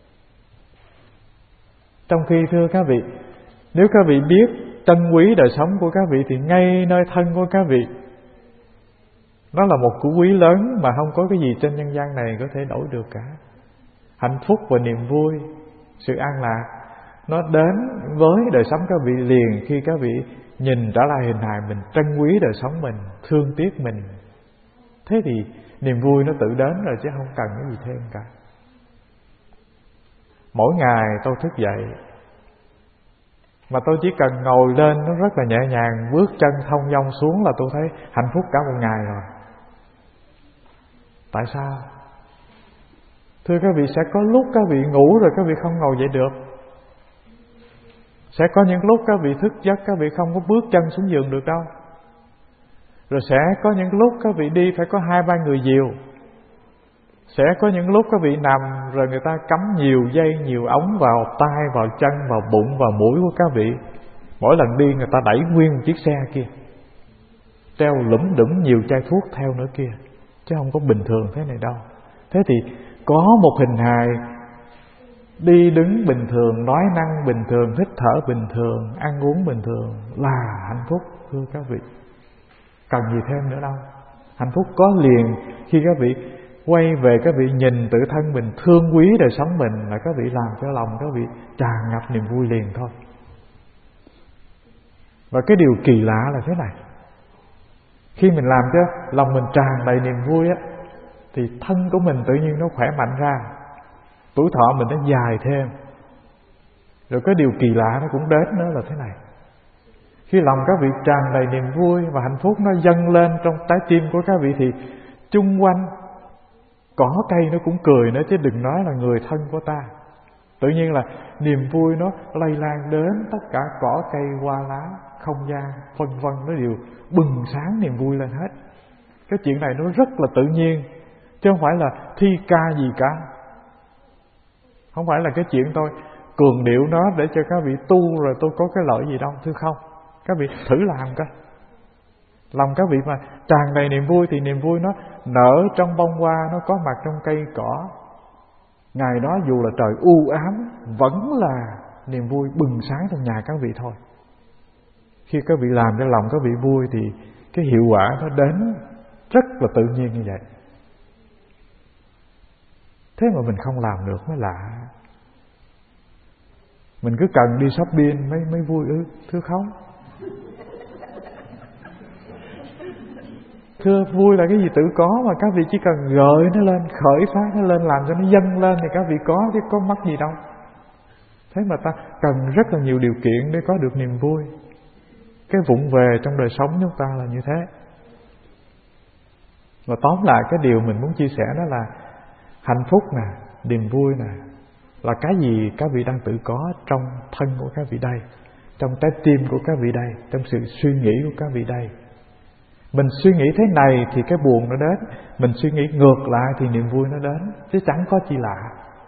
Trong khi thưa các vị, nếu các vị biết trân quý đời sống của các vị thì ngay nơi thân của các vị, nó là một củ quý lớn mà không có cái gì trên nhân gian này có thể đổi được cả. Hạnh phúc và niềm vui, sự an lạc nó đến với đời sống các vị liền khi các vị nhìn trở lại hình hài mình, trân quý đời sống mình, thương tiếc mình. Thế thì niềm vui nó tự đến rồi chứ không cần cái gì thêm cả. Mỗi ngày tôi thức dậy mà tôi chỉ cần ngồi lên nó rất là nhẹ nhàng, bước chân thông dong xuống là tôi thấy hạnh phúc cả một ngày rồi. Tại sao? Thưa các vị, sẽ có lúc các vị ngủ rồi các vị không ngồi dậy được. Sẽ có những lúc các vị thức giấc các vị không có bước chân xuống giường được đâu. Rồi sẽ có những lúc các vị đi phải có hai ba người dìu. Sẽ có những lúc các vị nằm rồi người ta cắm nhiều dây, nhiều ống vào tai, vào chân, vào bụng, vào mũi của các vị. Mỗi lần đi người ta đẩy nguyên một chiếc xe kia. treo lủm đủm nhiều chai thuốc theo nữa kia, chứ không có bình thường thế này đâu. Thế thì có một hình hài đi đứng bình thường, nói năng bình thường, hít thở bình thường, ăn uống bình thường là hạnh phúc, thưa các vị. Cần gì thêm nữa đâu. Hạnh phúc có liền khi các vị quay về, các vị nhìn tự thân mình, thương quý đời sống mình, là các vị làm cho lòng các vị tràn ngập niềm vui liền thôi. Và cái điều kỳ lạ là thế này: khi mình làm cho lòng mình tràn đầy niềm vui á, thì thân của mình tự nhiên nó khỏe mạnh ra, tuổi thọ mình nó dài thêm. Rồi cái điều kỳ lạ nó cũng đến nữa là thế này: khi lòng các vị tràn đầy niềm vui và hạnh phúc nó dâng lên trong trái tim của các vị, thì chung quanh cỏ cây nó cũng cười nữa, chứ đừng nói là người thân của ta. Tự nhiên là niềm vui nó lây lan đến tất cả cỏ cây, hoa lá, không gian, vân vân, nó đều bừng sáng niềm vui lên hết. Cái chuyện này nó rất là tự nhiên, chứ không phải là thi ca gì cả. Không phải là cái chuyện tôi cường điệu nó để cho các vị tu rồi tôi có cái lợi gì đâu, thưa không. Các vị thử làm coi. Lòng các vị mà tràn đầy niềm vui thì niềm vui nó nở trong bông hoa, nó có mặt trong cây cỏ. Ngày đó dù là trời u ám, vẫn là niềm vui bừng sáng trong nhà các vị thôi. Khi các vị làm cho lòng các vị vui thì cái hiệu quả nó đến rất là tự nhiên như vậy. Thế mà mình không làm được mới lạ. Mình cứ cần đi shopping mới mới vui ư, thưa không? Thưa, vui là cái gì tự có mà các vị chỉ cần gợi nó lên, khởi phát nó lên, làm cho nó dâng lên thì các vị có, chứ có mắc gì đâu. Thế mà ta cần rất là nhiều điều kiện để có được niềm vui. Cái vụng về trong đời sống chúng ta là như thế. Và tóm lại cái điều mình muốn chia sẻ đó là hạnh phúc nè, niềm vui nè, là cái gì các vị đang tự có trong thân của các vị đây, trong trái tim của các vị đây, trong sự suy nghĩ của các vị đây. Mình suy nghĩ thế này thì cái buồn nó đến, mình suy nghĩ ngược lại thì niềm vui nó đến, chứ chẳng có chi lạ.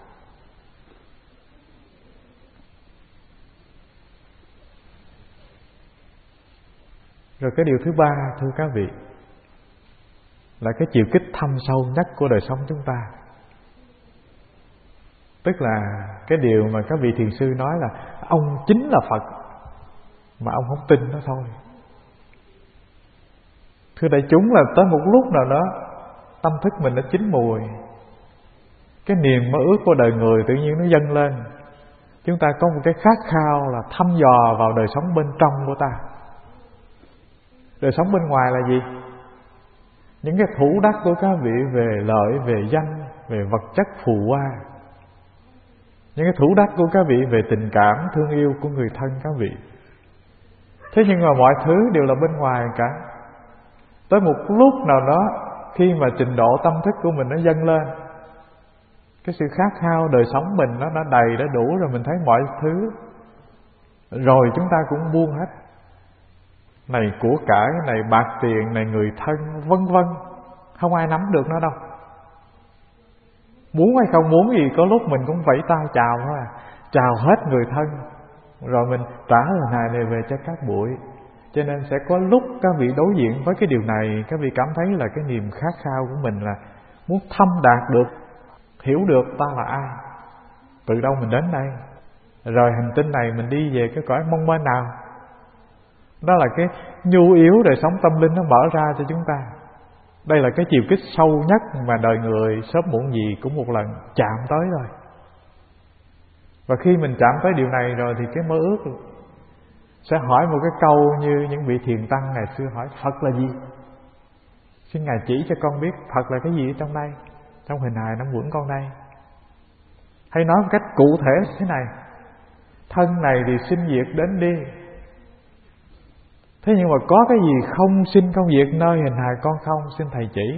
Rồi cái điều thứ ba, thưa các vị, là cái chiều kích thâm sâu nhất của đời sống chúng ta. Tức là cái điều mà các vị thiền sư nói là ông chính là Phật, mà ông không tin nó thôi. Thưa đại chúng, là tới một lúc nào đó tâm thức mình nó chín mùi, cái niềm mơ ước của đời người tự nhiên nó dâng lên. Chúng ta có một cái khát khao là thăm dò vào đời sống bên trong của ta. Đời sống bên ngoài là gì? Những cái thủ đắc của các vị về lợi, về danh, về vật chất phù hoa. Những cái thủ đắc của các vị về tình cảm, thương yêu của người thân các vị. Thế nhưng mà mọi thứ đều là bên ngoài cả. Tới một lúc nào đó, khi mà trình độ tâm thức của mình nó dâng lên, cái sự khát khao đời sống mình nó đã đầy, đã đủ rồi, mình thấy mọi thứ rồi chúng ta cũng buông hết. Này của cải, này bạc tiền, này người thân, vân vân, không ai nắm được nó đâu. Muốn hay không muốn gì, có lúc mình cũng vẫy tay chào thôi à. Chào hết người thân, rồi mình trả lời này này về cho các bụi. Cho nên sẽ có lúc các vị đối diện với cái điều này, các vị cảm thấy là cái niềm khát khao của mình là muốn thâm đạt được, hiểu được ta là ai, từ đâu mình đến đây, rồi hành tinh này mình đi về cái cõi mong manh nào. Đó là cái nhu yếu đời sống tâm linh nó mở ra cho chúng ta. Đây là cái chiều kích sâu nhất mà đời người sớm muộn gì cũng một lần chạm tới rồi. Và khi mình chạm tới điều này rồi thì cái mơ ước sẽ hỏi một cái câu như những vị thiền tăng ngày xưa hỏi: Phật là gì? Xin Ngài chỉ cho con biết Phật là cái gì ở trong đây, trong hình hài năm uẩn con đây. Hay nói một cách cụ thể thế này: thân này thì sinh diệt đến đi, thế nhưng mà có cái gì không sinh không diệt nơi hình hài con không? Xin Thầy chỉ.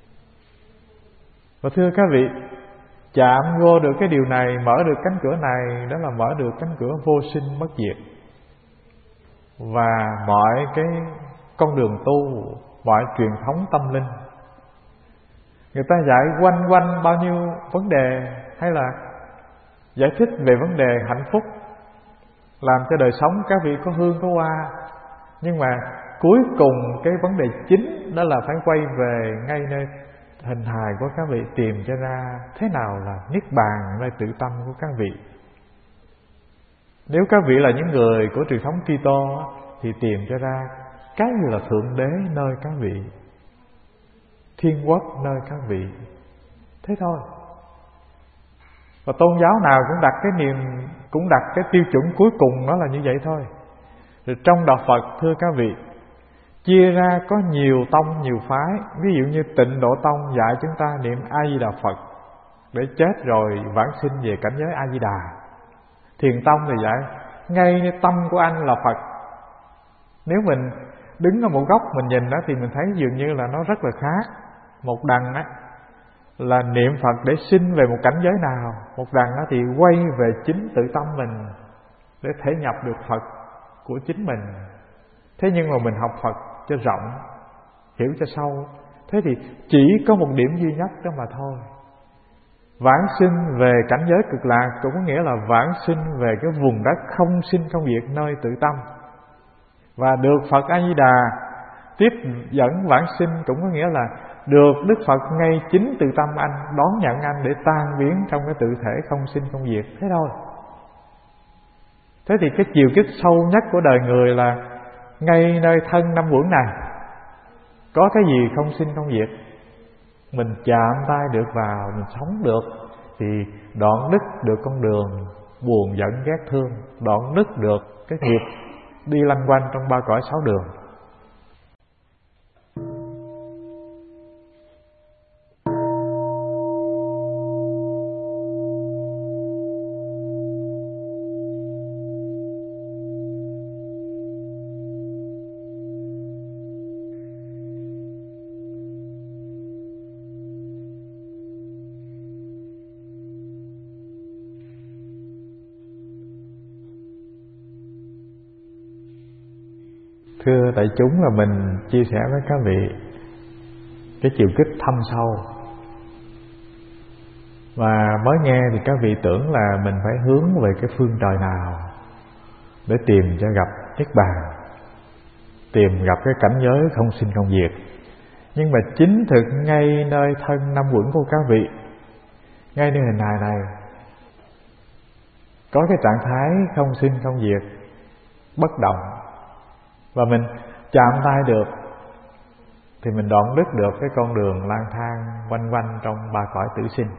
Và thưa các vị, chạm vô được cái điều này, mở được cánh cửa này, đó là mở được cánh cửa vô sinh bất diệt. Và mọi cái con đường tu, mọi truyền thống tâm linh, người ta dạy quanh quanh bao nhiêu vấn đề, hay là giải thích về vấn đề hạnh phúc, làm cho đời sống các vị có hương có hoa, Nhưng mà cuối cùng cái vấn đề chính đó là phải quay về ngay nơi hình hài của các vị, tìm cho ra thế nào là niết bàn nơi tự tâm của các vị. Nếu các vị là những người của truyền thống Kitô thì tìm cho ra cái gì là thượng đế nơi các vị, thiên quốc nơi các vị. Thế thôi. Và tôn giáo nào cũng đặt cái niềm, cũng đặt cái tiêu chuẩn cuối cùng đó là như vậy thôi. Rồi trong đạo Phật thưa các vị, chia ra có nhiều tông nhiều phái. Ví dụ như Tịnh Độ Tông dạy chúng ta niệm A Di Đà Phật để chết rồi vãng sinh về cảnh giới A Di Đà. Thiền Tông thì dạy ngay như tâm của anh là Phật. Nếu mình đứng ở một góc mình nhìn đó thì mình thấy dường như là nó rất là khác. Một đằng á là niệm Phật để sinh về một cảnh giới nào, một đằng á thì quay về chính tự tâm mình để thể nhập được Phật của chính mình. Thế nhưng mà mình học Phật cho rộng, hiểu cho sâu, thế thì chỉ có một điểm duy nhất đó mà thôi. Vãng sinh về cảnh giới cực lạc cũng có nghĩa là vãng sinh về cái vùng đất không sinh không diệt nơi tự tâm. Và được Phật A Di Đà tiếp dẫn vãng sinh cũng có nghĩa là được Đức Phật ngay chính tự tâm anh đón nhận anh để tan biến trong cái tự thể không sinh không diệt. Thế thôi. Thế thì cái chiều kích sâu nhất của đời người là ngay nơi thân năm uẩn này có cái gì không sinh không diệt, mình chạm tay được vào, mình sống được thì đoạn đứt được con đường buồn giận ghét thương, đoạn đứt được cái nghiệp đi lanh quanh trong ba cõi sáu đường. Thưa đại chúng, là mình chia sẻ với các vị cái chiều kích thâm sâu. Và mới nghe thì các vị tưởng là mình phải hướng về cái phương trời nào để tìm cho gặp Niết Bàn, tìm gặp cái cảnh giới không sinh không diệt. Nhưng mà chính thực ngay nơi thân năm uẩn của các vị, ngay nơi hình hài này, có cái trạng thái không sinh không diệt, bất động. Và mình chạm tay được thì mình đoạn đứt được cái con đường lang thang quanh quanh trong ba cõi tử sinh.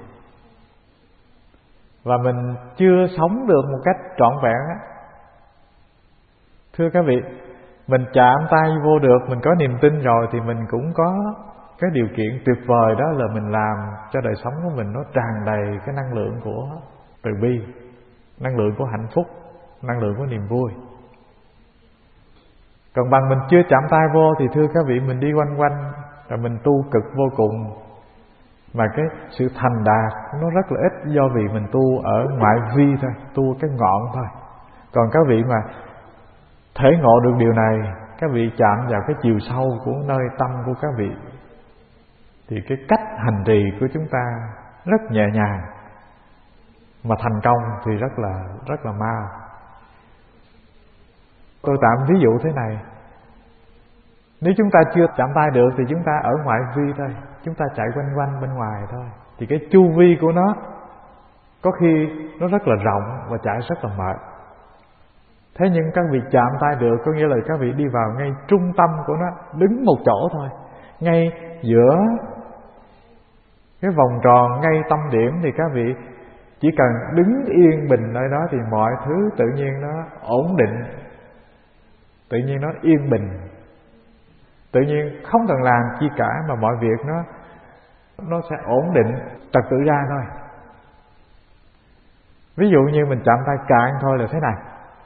Và mình chưa sống được một cách trọn vẹn á. Thưa các vị, mình chạm tay vô được, mình có niềm tin rồi thì mình cũng có cái điều kiện tuyệt vời, đó là mình làm cho đời sống của mình nó tràn đầy cái năng lượng của từ bi, năng lượng của hạnh phúc, năng lượng của niềm vui. Còn bằng mình chưa chạm tay vô thì thưa các vị, mình đi quanh quanh rồi mình tu cực vô cùng, mà cái sự thành đạt nó rất là ít, do vì mình tu ở ngoại vi thôi, tu cái ngọn thôi. Còn các vị mà thể ngộ được điều này, các vị chạm vào cái chiều sâu của nơi tâm của các vị, thì cái cách hành trì của chúng ta rất nhẹ nhàng, mà thành công thì rất là rất là mau. Tôi tạm ví dụ thế này. Nếu chúng ta chưa chạm tay được thì chúng ta ở ngoại vi thôi, chúng ta chạy quanh quanh bên ngoài thôi, thì cái chu vi của nó có khi nó rất là rộng và chạy rất là mệt. Thế nhưng các vị chạm tay được có nghĩa là các vị đi vào ngay trung tâm của nó, đứng một chỗ thôi, ngay giữa cái vòng tròn, ngay tâm điểm, thì các vị chỉ cần đứng yên bình nơi đó thì mọi thứ tự nhiên nó ổn định, tự nhiên nó yên bình, tự nhiên không cần làm chi cả mà mọi việc nó nó sẽ ổn định, trật tự ra thôi. Ví dụ như mình chạm tay cạn thôi là thế này.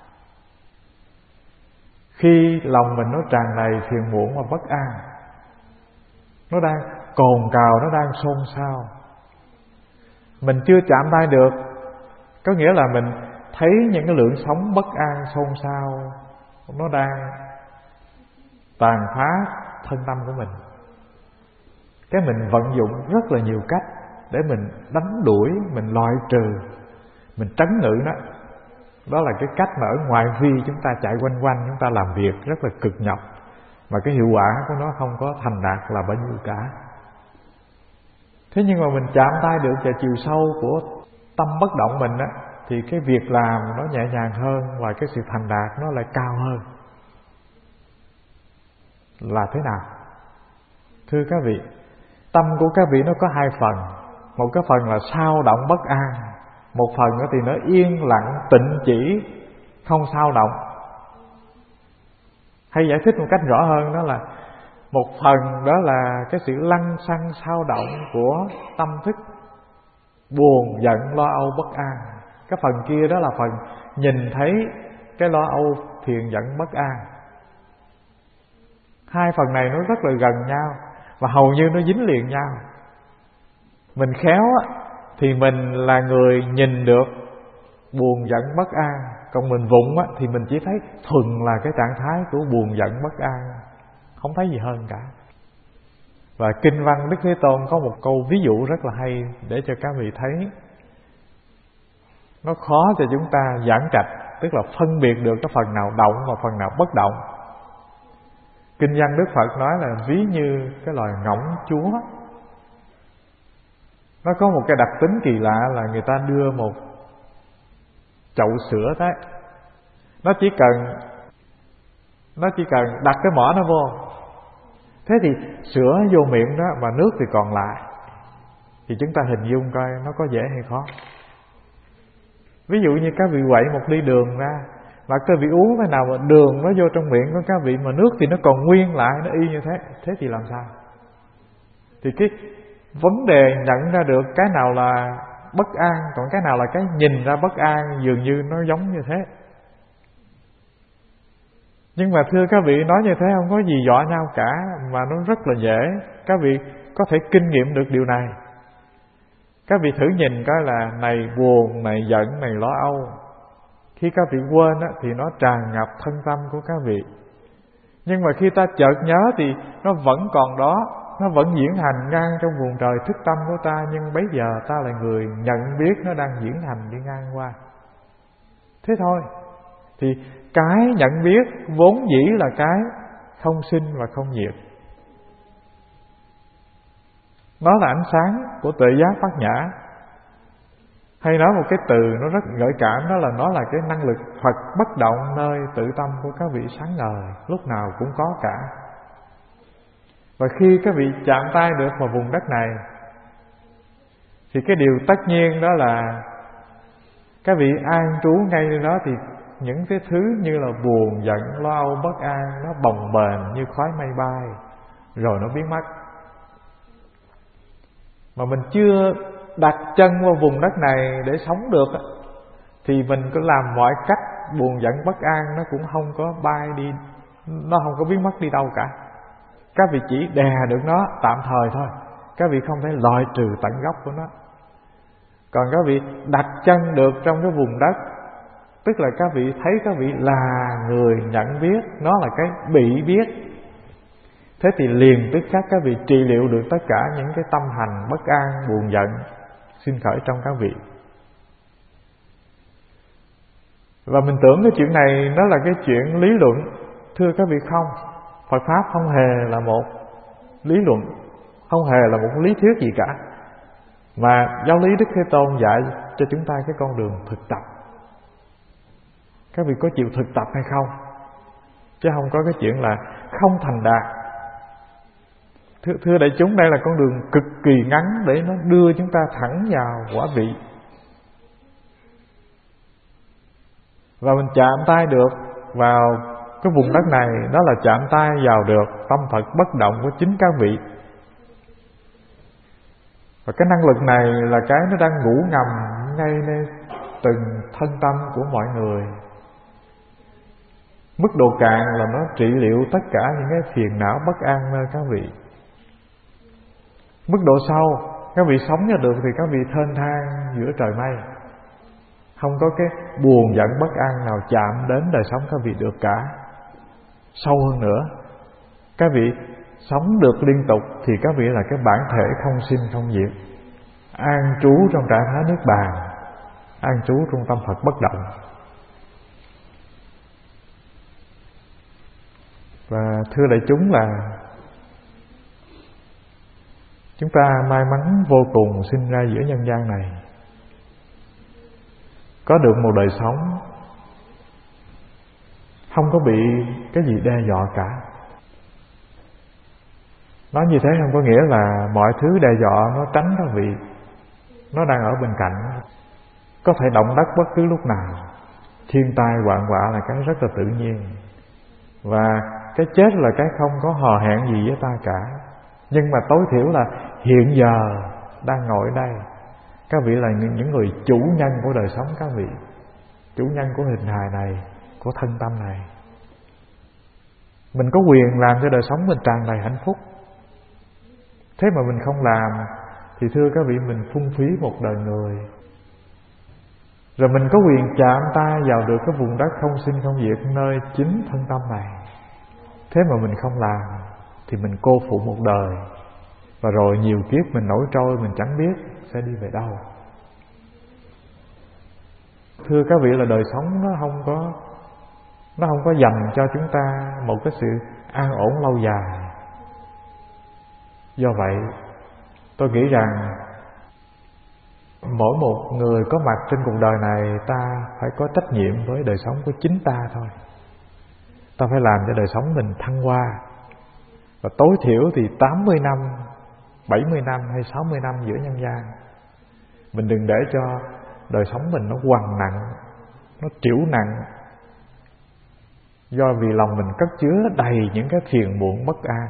Khi lòng mình nó tràn đầy phiền muộn và bất an, nó đang cồn cào, nó đang xôn xao, mình chưa chạm tay được, có nghĩa là mình thấy những cái lượng sóng bất an xôn xao nó đang tàn phá thân tâm của mình. Cái mình vận dụng rất là nhiều cách để mình đánh đuổi, mình loại trừ, mình trấn ngự nó. Đó là cái cách mà ở ngoại vi chúng ta chạy quanh quanh, chúng ta làm việc rất là cực nhọc, mà cái hiệu quả của nó không có thành đạt là bao nhiêu cả. Thế nhưng mà mình chạm tay được vào chiều sâu của tâm bất động mình á, thì cái việc làm nó nhẹ nhàng hơn, và cái sự thành đạt nó lại cao hơn. Là thế nào? Thưa các vị, tâm của các vị nó có hai phần. Một cái phần là sao động bất an, một phần nữa thì nó yên lặng tịnh chỉ, không sao động. Hay giải thích một cách rõ hơn, đó là một phần đó là cái sự lăng xăng sao động của tâm thức, buồn giận lo âu bất an. Cái phần kia đó là phần nhìn thấy cái lo âu phiền giận bất an. Hai phần này nó rất là gần nhau, và hầu như nó dính liền nhau. Mình khéo á, thì mình là người nhìn được buồn giận bất an, còn mình vụng á, thì mình chỉ thấy thuần là cái trạng thái của buồn giận bất an, không thấy gì hơn cả. Và kinh văn Đức Thế Tôn có một câu ví dụ rất là hay để cho các vị thấy nó khó cho chúng ta giảng trạch, tức là phân biệt được cái phần nào động và phần nào bất động. Kinh văn Đức Phật nói là ví như cái loài ngỗng chúa. Nó có một cái đặc tính kỳ lạ là người ta đưa một chậu sữa tới, nó chỉ cần Nó chỉ cần đặt cái mỏ nó vô. Thế thì sữa vô miệng đó mà nước thì còn lại, thì chúng ta hình dung coi nó có dễ hay khó. Ví dụ như các vị quậy một ly đường ra, và các vị uống cái nào mà đường nó vô trong miệng của các vị, mà nước thì nó còn nguyên lại, nó y như thế, thế thì làm sao? Thì cái vấn đề nhận ra được cái nào là bất an, còn cái nào là cái nhìn ra bất an, dường như nó giống như thế. Nhưng mà thưa các vị, nói như thế không có gì dọa nhau cả, mà nó rất là dễ. Các vị có thể kinh nghiệm được điều này. Các vị thử nhìn coi là này buồn, này giận, này lo âu. Khi các vị quên á, thì nó tràn ngập thân tâm của các vị. Nhưng mà khi ta chợt nhớ thì nó vẫn còn đó, nó vẫn diễn hành ngang trong vùng trời thức tâm của ta. Nhưng bấy giờ ta là người nhận biết nó đang diễn hành đi ngang qua. Thế thôi. Thì cái nhận biết vốn dĩ là cái không sinh và không diệt. Nó là ánh sáng của tuệ giác bát nhã. Hay nói một cái từ nó rất gợi cảm, đó là nó là cái năng lực Phật bất động nơi tự tâm của các vị sáng ngời, lúc nào cũng có cả. Và khi các vị chạm tay được vào vùng đất này, thì cái điều tất nhiên đó là các vị an trú ngay nơi đó, thì những cái thứ như là buồn, giận, lo âu, bất an nó bồng bềnh như khói mây bay, rồi nó biến mất. Mà mình chưa đặt chân vào vùng đất này để sống được, thì mình cứ làm mọi cách, buồn giận bất an nó cũng không có bay đi, nó không có biến mất đi đâu cả. Các vị chỉ đè được nó tạm thời thôi, các vị không thể loại trừ tận gốc của nó. Còn các vị đặt chân được trong cái vùng đất, tức là các vị thấy các vị là người nhận biết, nó là cái bị biết. Thế thì liền tức khắc các vị trị liệu được tất cả những cái tâm hành bất an, buồn giận sinh khởi trong các vị. Và mình tưởng cái chuyện này nó là cái chuyện lý luận. Thưa các vị không, Phật Pháp không hề là một lý luận, không hề là một lý thuyết gì cả, mà giáo lý Đức Thế Tôn dạy cho chúng ta cái con đường thực tập. Các vị có chịu thực tập hay không? Chứ không có cái chuyện là không thành đạt. Thưa, thưa đại chúng, đây là con đường cực kỳ ngắn để nó đưa chúng ta thẳng vào quả vị. Và mình chạm tay được vào cái vùng đất này, đó là chạm tay vào được tâm Phật bất động của chính các vị. Và cái năng lực này là cái nó đang ngủ ngầm ngay nơi từng thân tâm của mọi người. Mức độ cạn là nó trị liệu tất cả những cái phiền não bất an nơi các vị. Mức độ sâu, các vị sống ra được thì các vị thênh thang giữa trời mây, không có cái buồn giận bất an nào chạm đến đời sống các vị được cả. Sâu hơn nữa, các vị sống được liên tục thì các vị là cái bản thể không sinh không diệt, an trú trong trạng thái niết bàn, an trú trong tâm Phật bất động. thưa đại chúng là chúng ta may mắn vô cùng sinh ra giữa nhân gian này, có được một đời sống không có bị cái gì đe dọa cả. Nói như thế không có nghĩa là mọi thứ đe dọa nó tránh các vị, nó đang ở bên cạnh, có thể động đất bất cứ lúc nào. Thiên tai hoạn họa là cái rất là tự nhiên, và cái chết là cái không có hò hẹn gì với ta cả. Nhưng mà tối thiểu là hiện giờ đang ngồi ở đây, các vị là những người chủ nhân của đời sống các vị, chủ nhân của hình hài này, của thân tâm này. Mình có quyền làm cho đời sống mình tràn đầy hạnh phúc. Thế mà mình không làm thì thưa các vị, mình phung phí một đời người. Rồi mình có quyền chạm tay vào được cái vùng đất không sinh không diệt nơi chính thân tâm này. Thế mà mình không làm thì mình cô phụ một đời, và rồi nhiều kiếp mình nổi trôi, mình chẳng biết sẽ đi về đâu. Thưa các vị là đời sống nó không có Nó không có dành cho chúng ta một cái sự an ổn lâu dài. Do vậy tôi nghĩ rằng mỗi một người có mặt trên cuộc đời này, ta phải có trách nhiệm với đời sống của chính ta thôi. Ta phải làm cho đời sống mình thăng hoa, và tối thiểu thì tám mươi năm, bảy mươi năm hay sáu mươi năm giữa nhân gian. Mình đừng để cho đời sống mình nó quằn nặng, nó trĩu nặng, do vì lòng mình cất chứa đầy những cái phiền muộn bất an.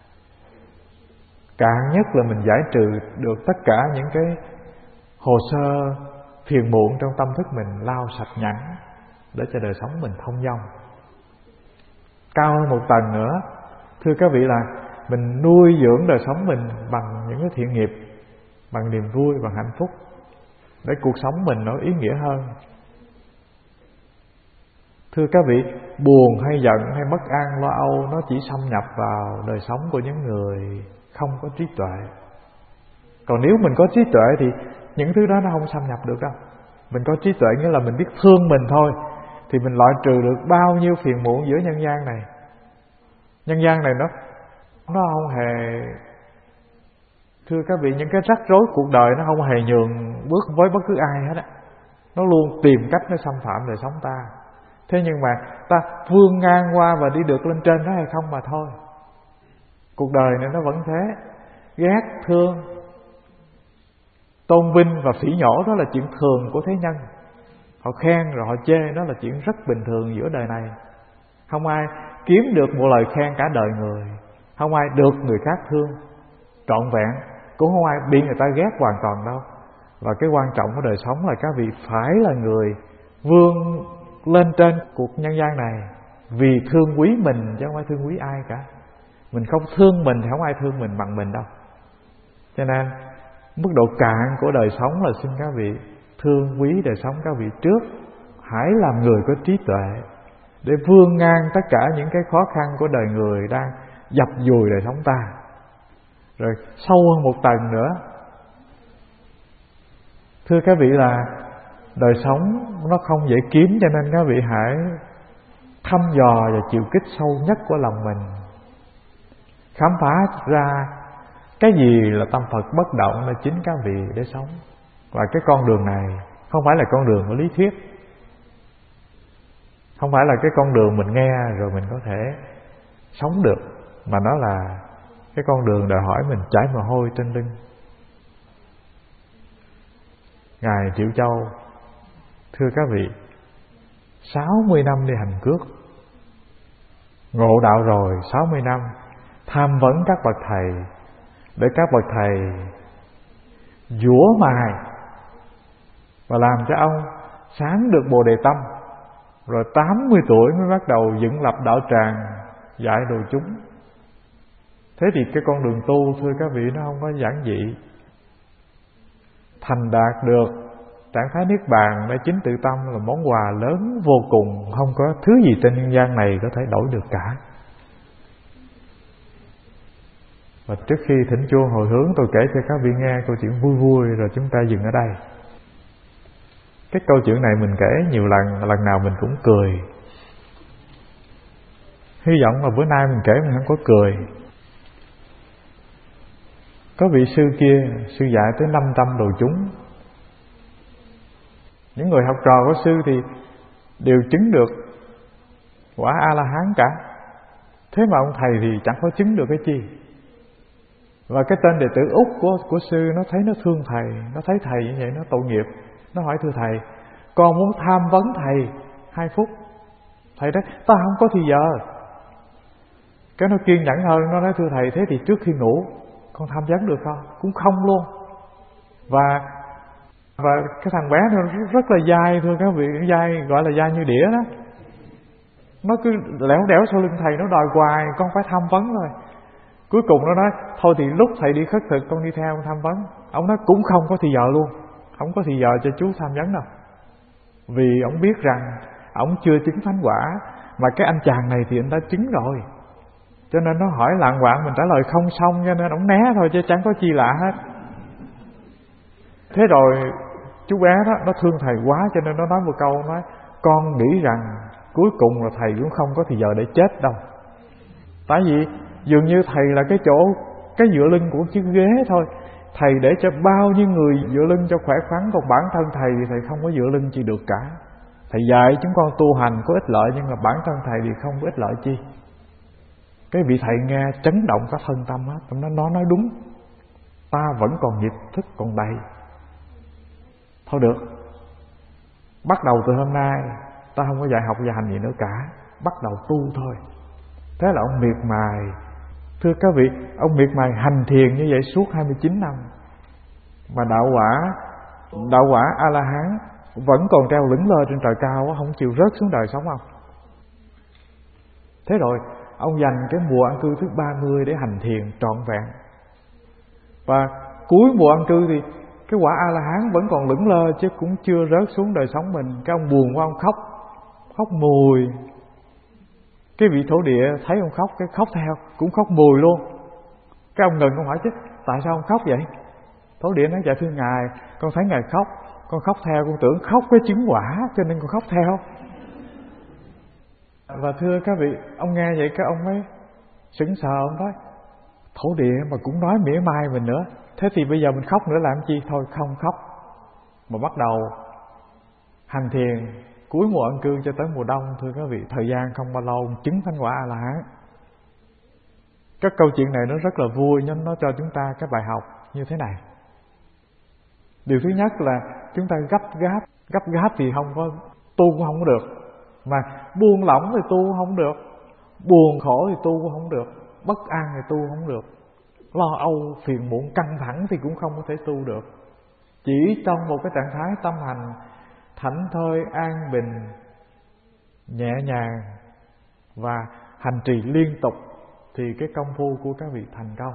Cạn nhất là mình giải trừ được tất cả những cái hồ sơ phiền muộn trong tâm thức mình, lau sạch nhẵn để cho đời sống mình thông dong. Cao hơn một tầng nữa, thưa các vị, là mình nuôi dưỡng đời sống mình bằng những cái thiện nghiệp, bằng niềm vui, bằng hạnh phúc, để cuộc sống mình nó ý nghĩa hơn. Thưa các vị, buồn hay giận hay bất an, lo âu nó chỉ xâm nhập vào đời sống của những người không có trí tuệ. Còn nếu mình có trí tuệ thì những thứ đó nó không xâm nhập được đâu. Mình có trí tuệ nghĩa là mình biết thương mình thôi, thì mình loại trừ được bao nhiêu phiền muộn giữa nhân gian này. Nhân gian này nó Nó không hề, thưa các vị, những cái rắc rối cuộc đời nó không hề nhường bước với bất cứ ai hết á. Nó luôn tìm cách nó xâm phạm đời sống ta. Thế nhưng mà ta vươn ngang qua và đi được lên trên đó hay không mà thôi. Cuộc đời này nó vẫn thế. Ghét, thương, tôn vinh và phỉ nhổ đó là chuyện thường của thế nhân. Họ khen rồi họ chê, đó là chuyện rất bình thường giữa đời này. Không ai kiếm được một lời khen cả đời người, không ai được người khác thương trọn vẹn, cũng không ai bị người ta ghét hoàn toàn đâu. Và cái quan trọng của đời sống là các vị phải là người vươn lên trên cuộc nhân gian này vì thương quý mình, chứ không phải thương quý ai cả. Mình không thương mình thì không ai thương mình bằng mình đâu. Cho nên mức độ cạn của đời sống là xin các vị thương quý đời sống các vị trước. Hãy làm người có trí tuệ để vươn ngang tất cả những cái khó khăn của đời người đang dập dùi đời sống ta. Rồi sâu hơn một tầng nữa, thưa các vị, là đời sống nó không dễ kiếm, cho nên các vị hãy thăm dò và chịu kích sâu nhất của lòng mình, khám phá ra cái gì là tâm Phật bất động là chính các vị để sống. Và cái con đường này không phải là con đường của lý thuyết, không phải là cái con đường mình nghe rồi mình có thể sống được, mà nó là cái con đường đòi hỏi mình chảy mồ hôi trên lưng. Ngài Triệu Châu, thưa các vị, sáu mươi năm đi hành cước, ngộ đạo rồi sáu mươi năm, tham vấn các bậc thầy để các bậc thầy dũa mài và làm cho ông sáng được Bồ Đề Tâm. Rồi tám mươi tuổi mới bắt đầu dựng lập đạo tràng, dạy đồ chúng. Thế thì cái con đường tu, thưa các vị, nó không có giản dị. Thành đạt được trạng thái niết bàn để chính tự tâm là món quà lớn vô cùng, không có thứ gì trên nhân gian này có thể đổi được cả. Và trước khi thỉnh chuông hồi hướng, tôi kể cho các vị nghe câu chuyện vui vui rồi chúng ta dừng ở đây. Cái câu chuyện này mình kể nhiều lần, lần nào mình cũng cười. Hy vọng là bữa nay mình kể mình không có cười. Có vị sư kia, sư dạy tới năm trăm đồ chúng. Những người học trò của sư thì đều chứng được quả A-la-hán cả. Thế mà ông thầy thì chẳng có chứng được cái chi. Và cái tên đệ tử út của, của sư nó thấy nó thương thầy, nó thấy thầy như vậy nó tội nghiệp. Nó hỏi thưa thầy, con muốn tham vấn thầy hai phút. Thầy nói ta không có thì giờ. Cái nó kiên nhẫn hơn, nó nói thưa thầy, thế thì trước khi ngủ con tham vấn được không? Cũng không luôn. Và và cái thằng bé nó rất là dai, thưa các vị, dai gọi là dai như đĩa đó. Nó cứ lẻo đẻo sau lưng thầy, nó đòi hoài con phải tham vấn rồi. Cuối cùng nó nói thôi thì lúc thầy đi khất thực con đi theo con tham vấn. Ông nói cũng không có thì giờ luôn, không có thì giờ cho chú tham vấn đâu. Vì ông biết rằng ông chưa chứng thánh quả, mà cái anh chàng này thì anh đã chứng rồi, cho nên nó hỏi lạng quạng mình trả lời không xong, cho nên ông né thôi chứ chẳng có chi lạ hết. Thế rồi chú bé đó nó thương thầy quá, cho nên nó nói một câu, nói con nghĩ rằng cuối cùng là thầy cũng không có thì giờ để chết đâu. Tại vì dường như thầy là cái chỗ, cái dựa lưng của chiếc ghế thôi. Thầy để cho bao nhiêu người dựa lưng cho khỏe khoắn, còn bản thân thầy thì thầy không có dựa lưng chi được cả. Thầy dạy chúng con tu hành có ích lợi, nhưng mà bản thân thầy thì không có ích lợi chi. Cái vị thầy nghe chấn động cả thân tâm hết. Nó nói, nói đúng, ta vẫn còn nghiệp thức còn đầy. Thôi được, bắt đầu từ hôm nay ta không có dạy học và hành gì nữa cả, bắt đầu tu thôi. Thế là ông miệt mài. Thưa các vị, ông miệt mài hành thiền như vậy suốt hai mươi chín năm. Mà đạo quả, đạo quả A-la-hán vẫn còn treo lững lơ trên trời cao, không chịu rớt xuống đời sống không. Thế rồi ông dành cái mùa an cư thứ ba mươi để hành thiền trọn vẹn. Và cuối mùa an cư thì cái quả A-la-hán vẫn còn lững lơ, chứ cũng chưa rớt xuống đời sống mình. Cái ông buồn quá, ông khóc, khóc mùi. Cái vị thổ địa thấy ông khóc, cái khóc theo, cũng khóc mùi luôn. Cái ông ngừng, ông hỏi chứ tại sao ông khóc vậy? Thổ địa nói dạ thưa ngài, con thấy ngài khóc, con khóc theo, con tưởng khóc cái chứng quả cho nên con khóc theo. Và thưa các vị, ông nghe vậy cái ông mới sững sờ, ông nói thổ địa mà cũng nói mỉa mai mình nữa, thế thì bây giờ mình khóc nữa làm chi? Thôi không khóc, mà bắt đầu hành thiền cuối mùa ân cư cho tới mùa đông. Thưa các vị, thời gian không bao lâu chứng thánh quả A-la-hán. Các câu chuyện này nó rất là vui, nhưng nó cho chúng ta cái bài học như thế này. Điều thứ nhất là chúng ta gấp gáp, gấp gáp thì không có tu cũng không có được, mà buông lỏng thì tu không được, buồn khổ thì tu cũng không được, bất an thì tu không được, lo âu phiền muộn căng thẳng thì cũng không có thể tu được. Chỉ trong một cái trạng thái tâm hành thảnh thơi, an bình, nhẹ nhàng và hành trì liên tục thì cái công phu của các vị thành công.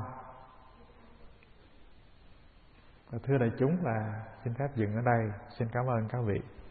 Và thưa đại chúng là xin phép dừng ở đây. Xin cảm ơn các vị.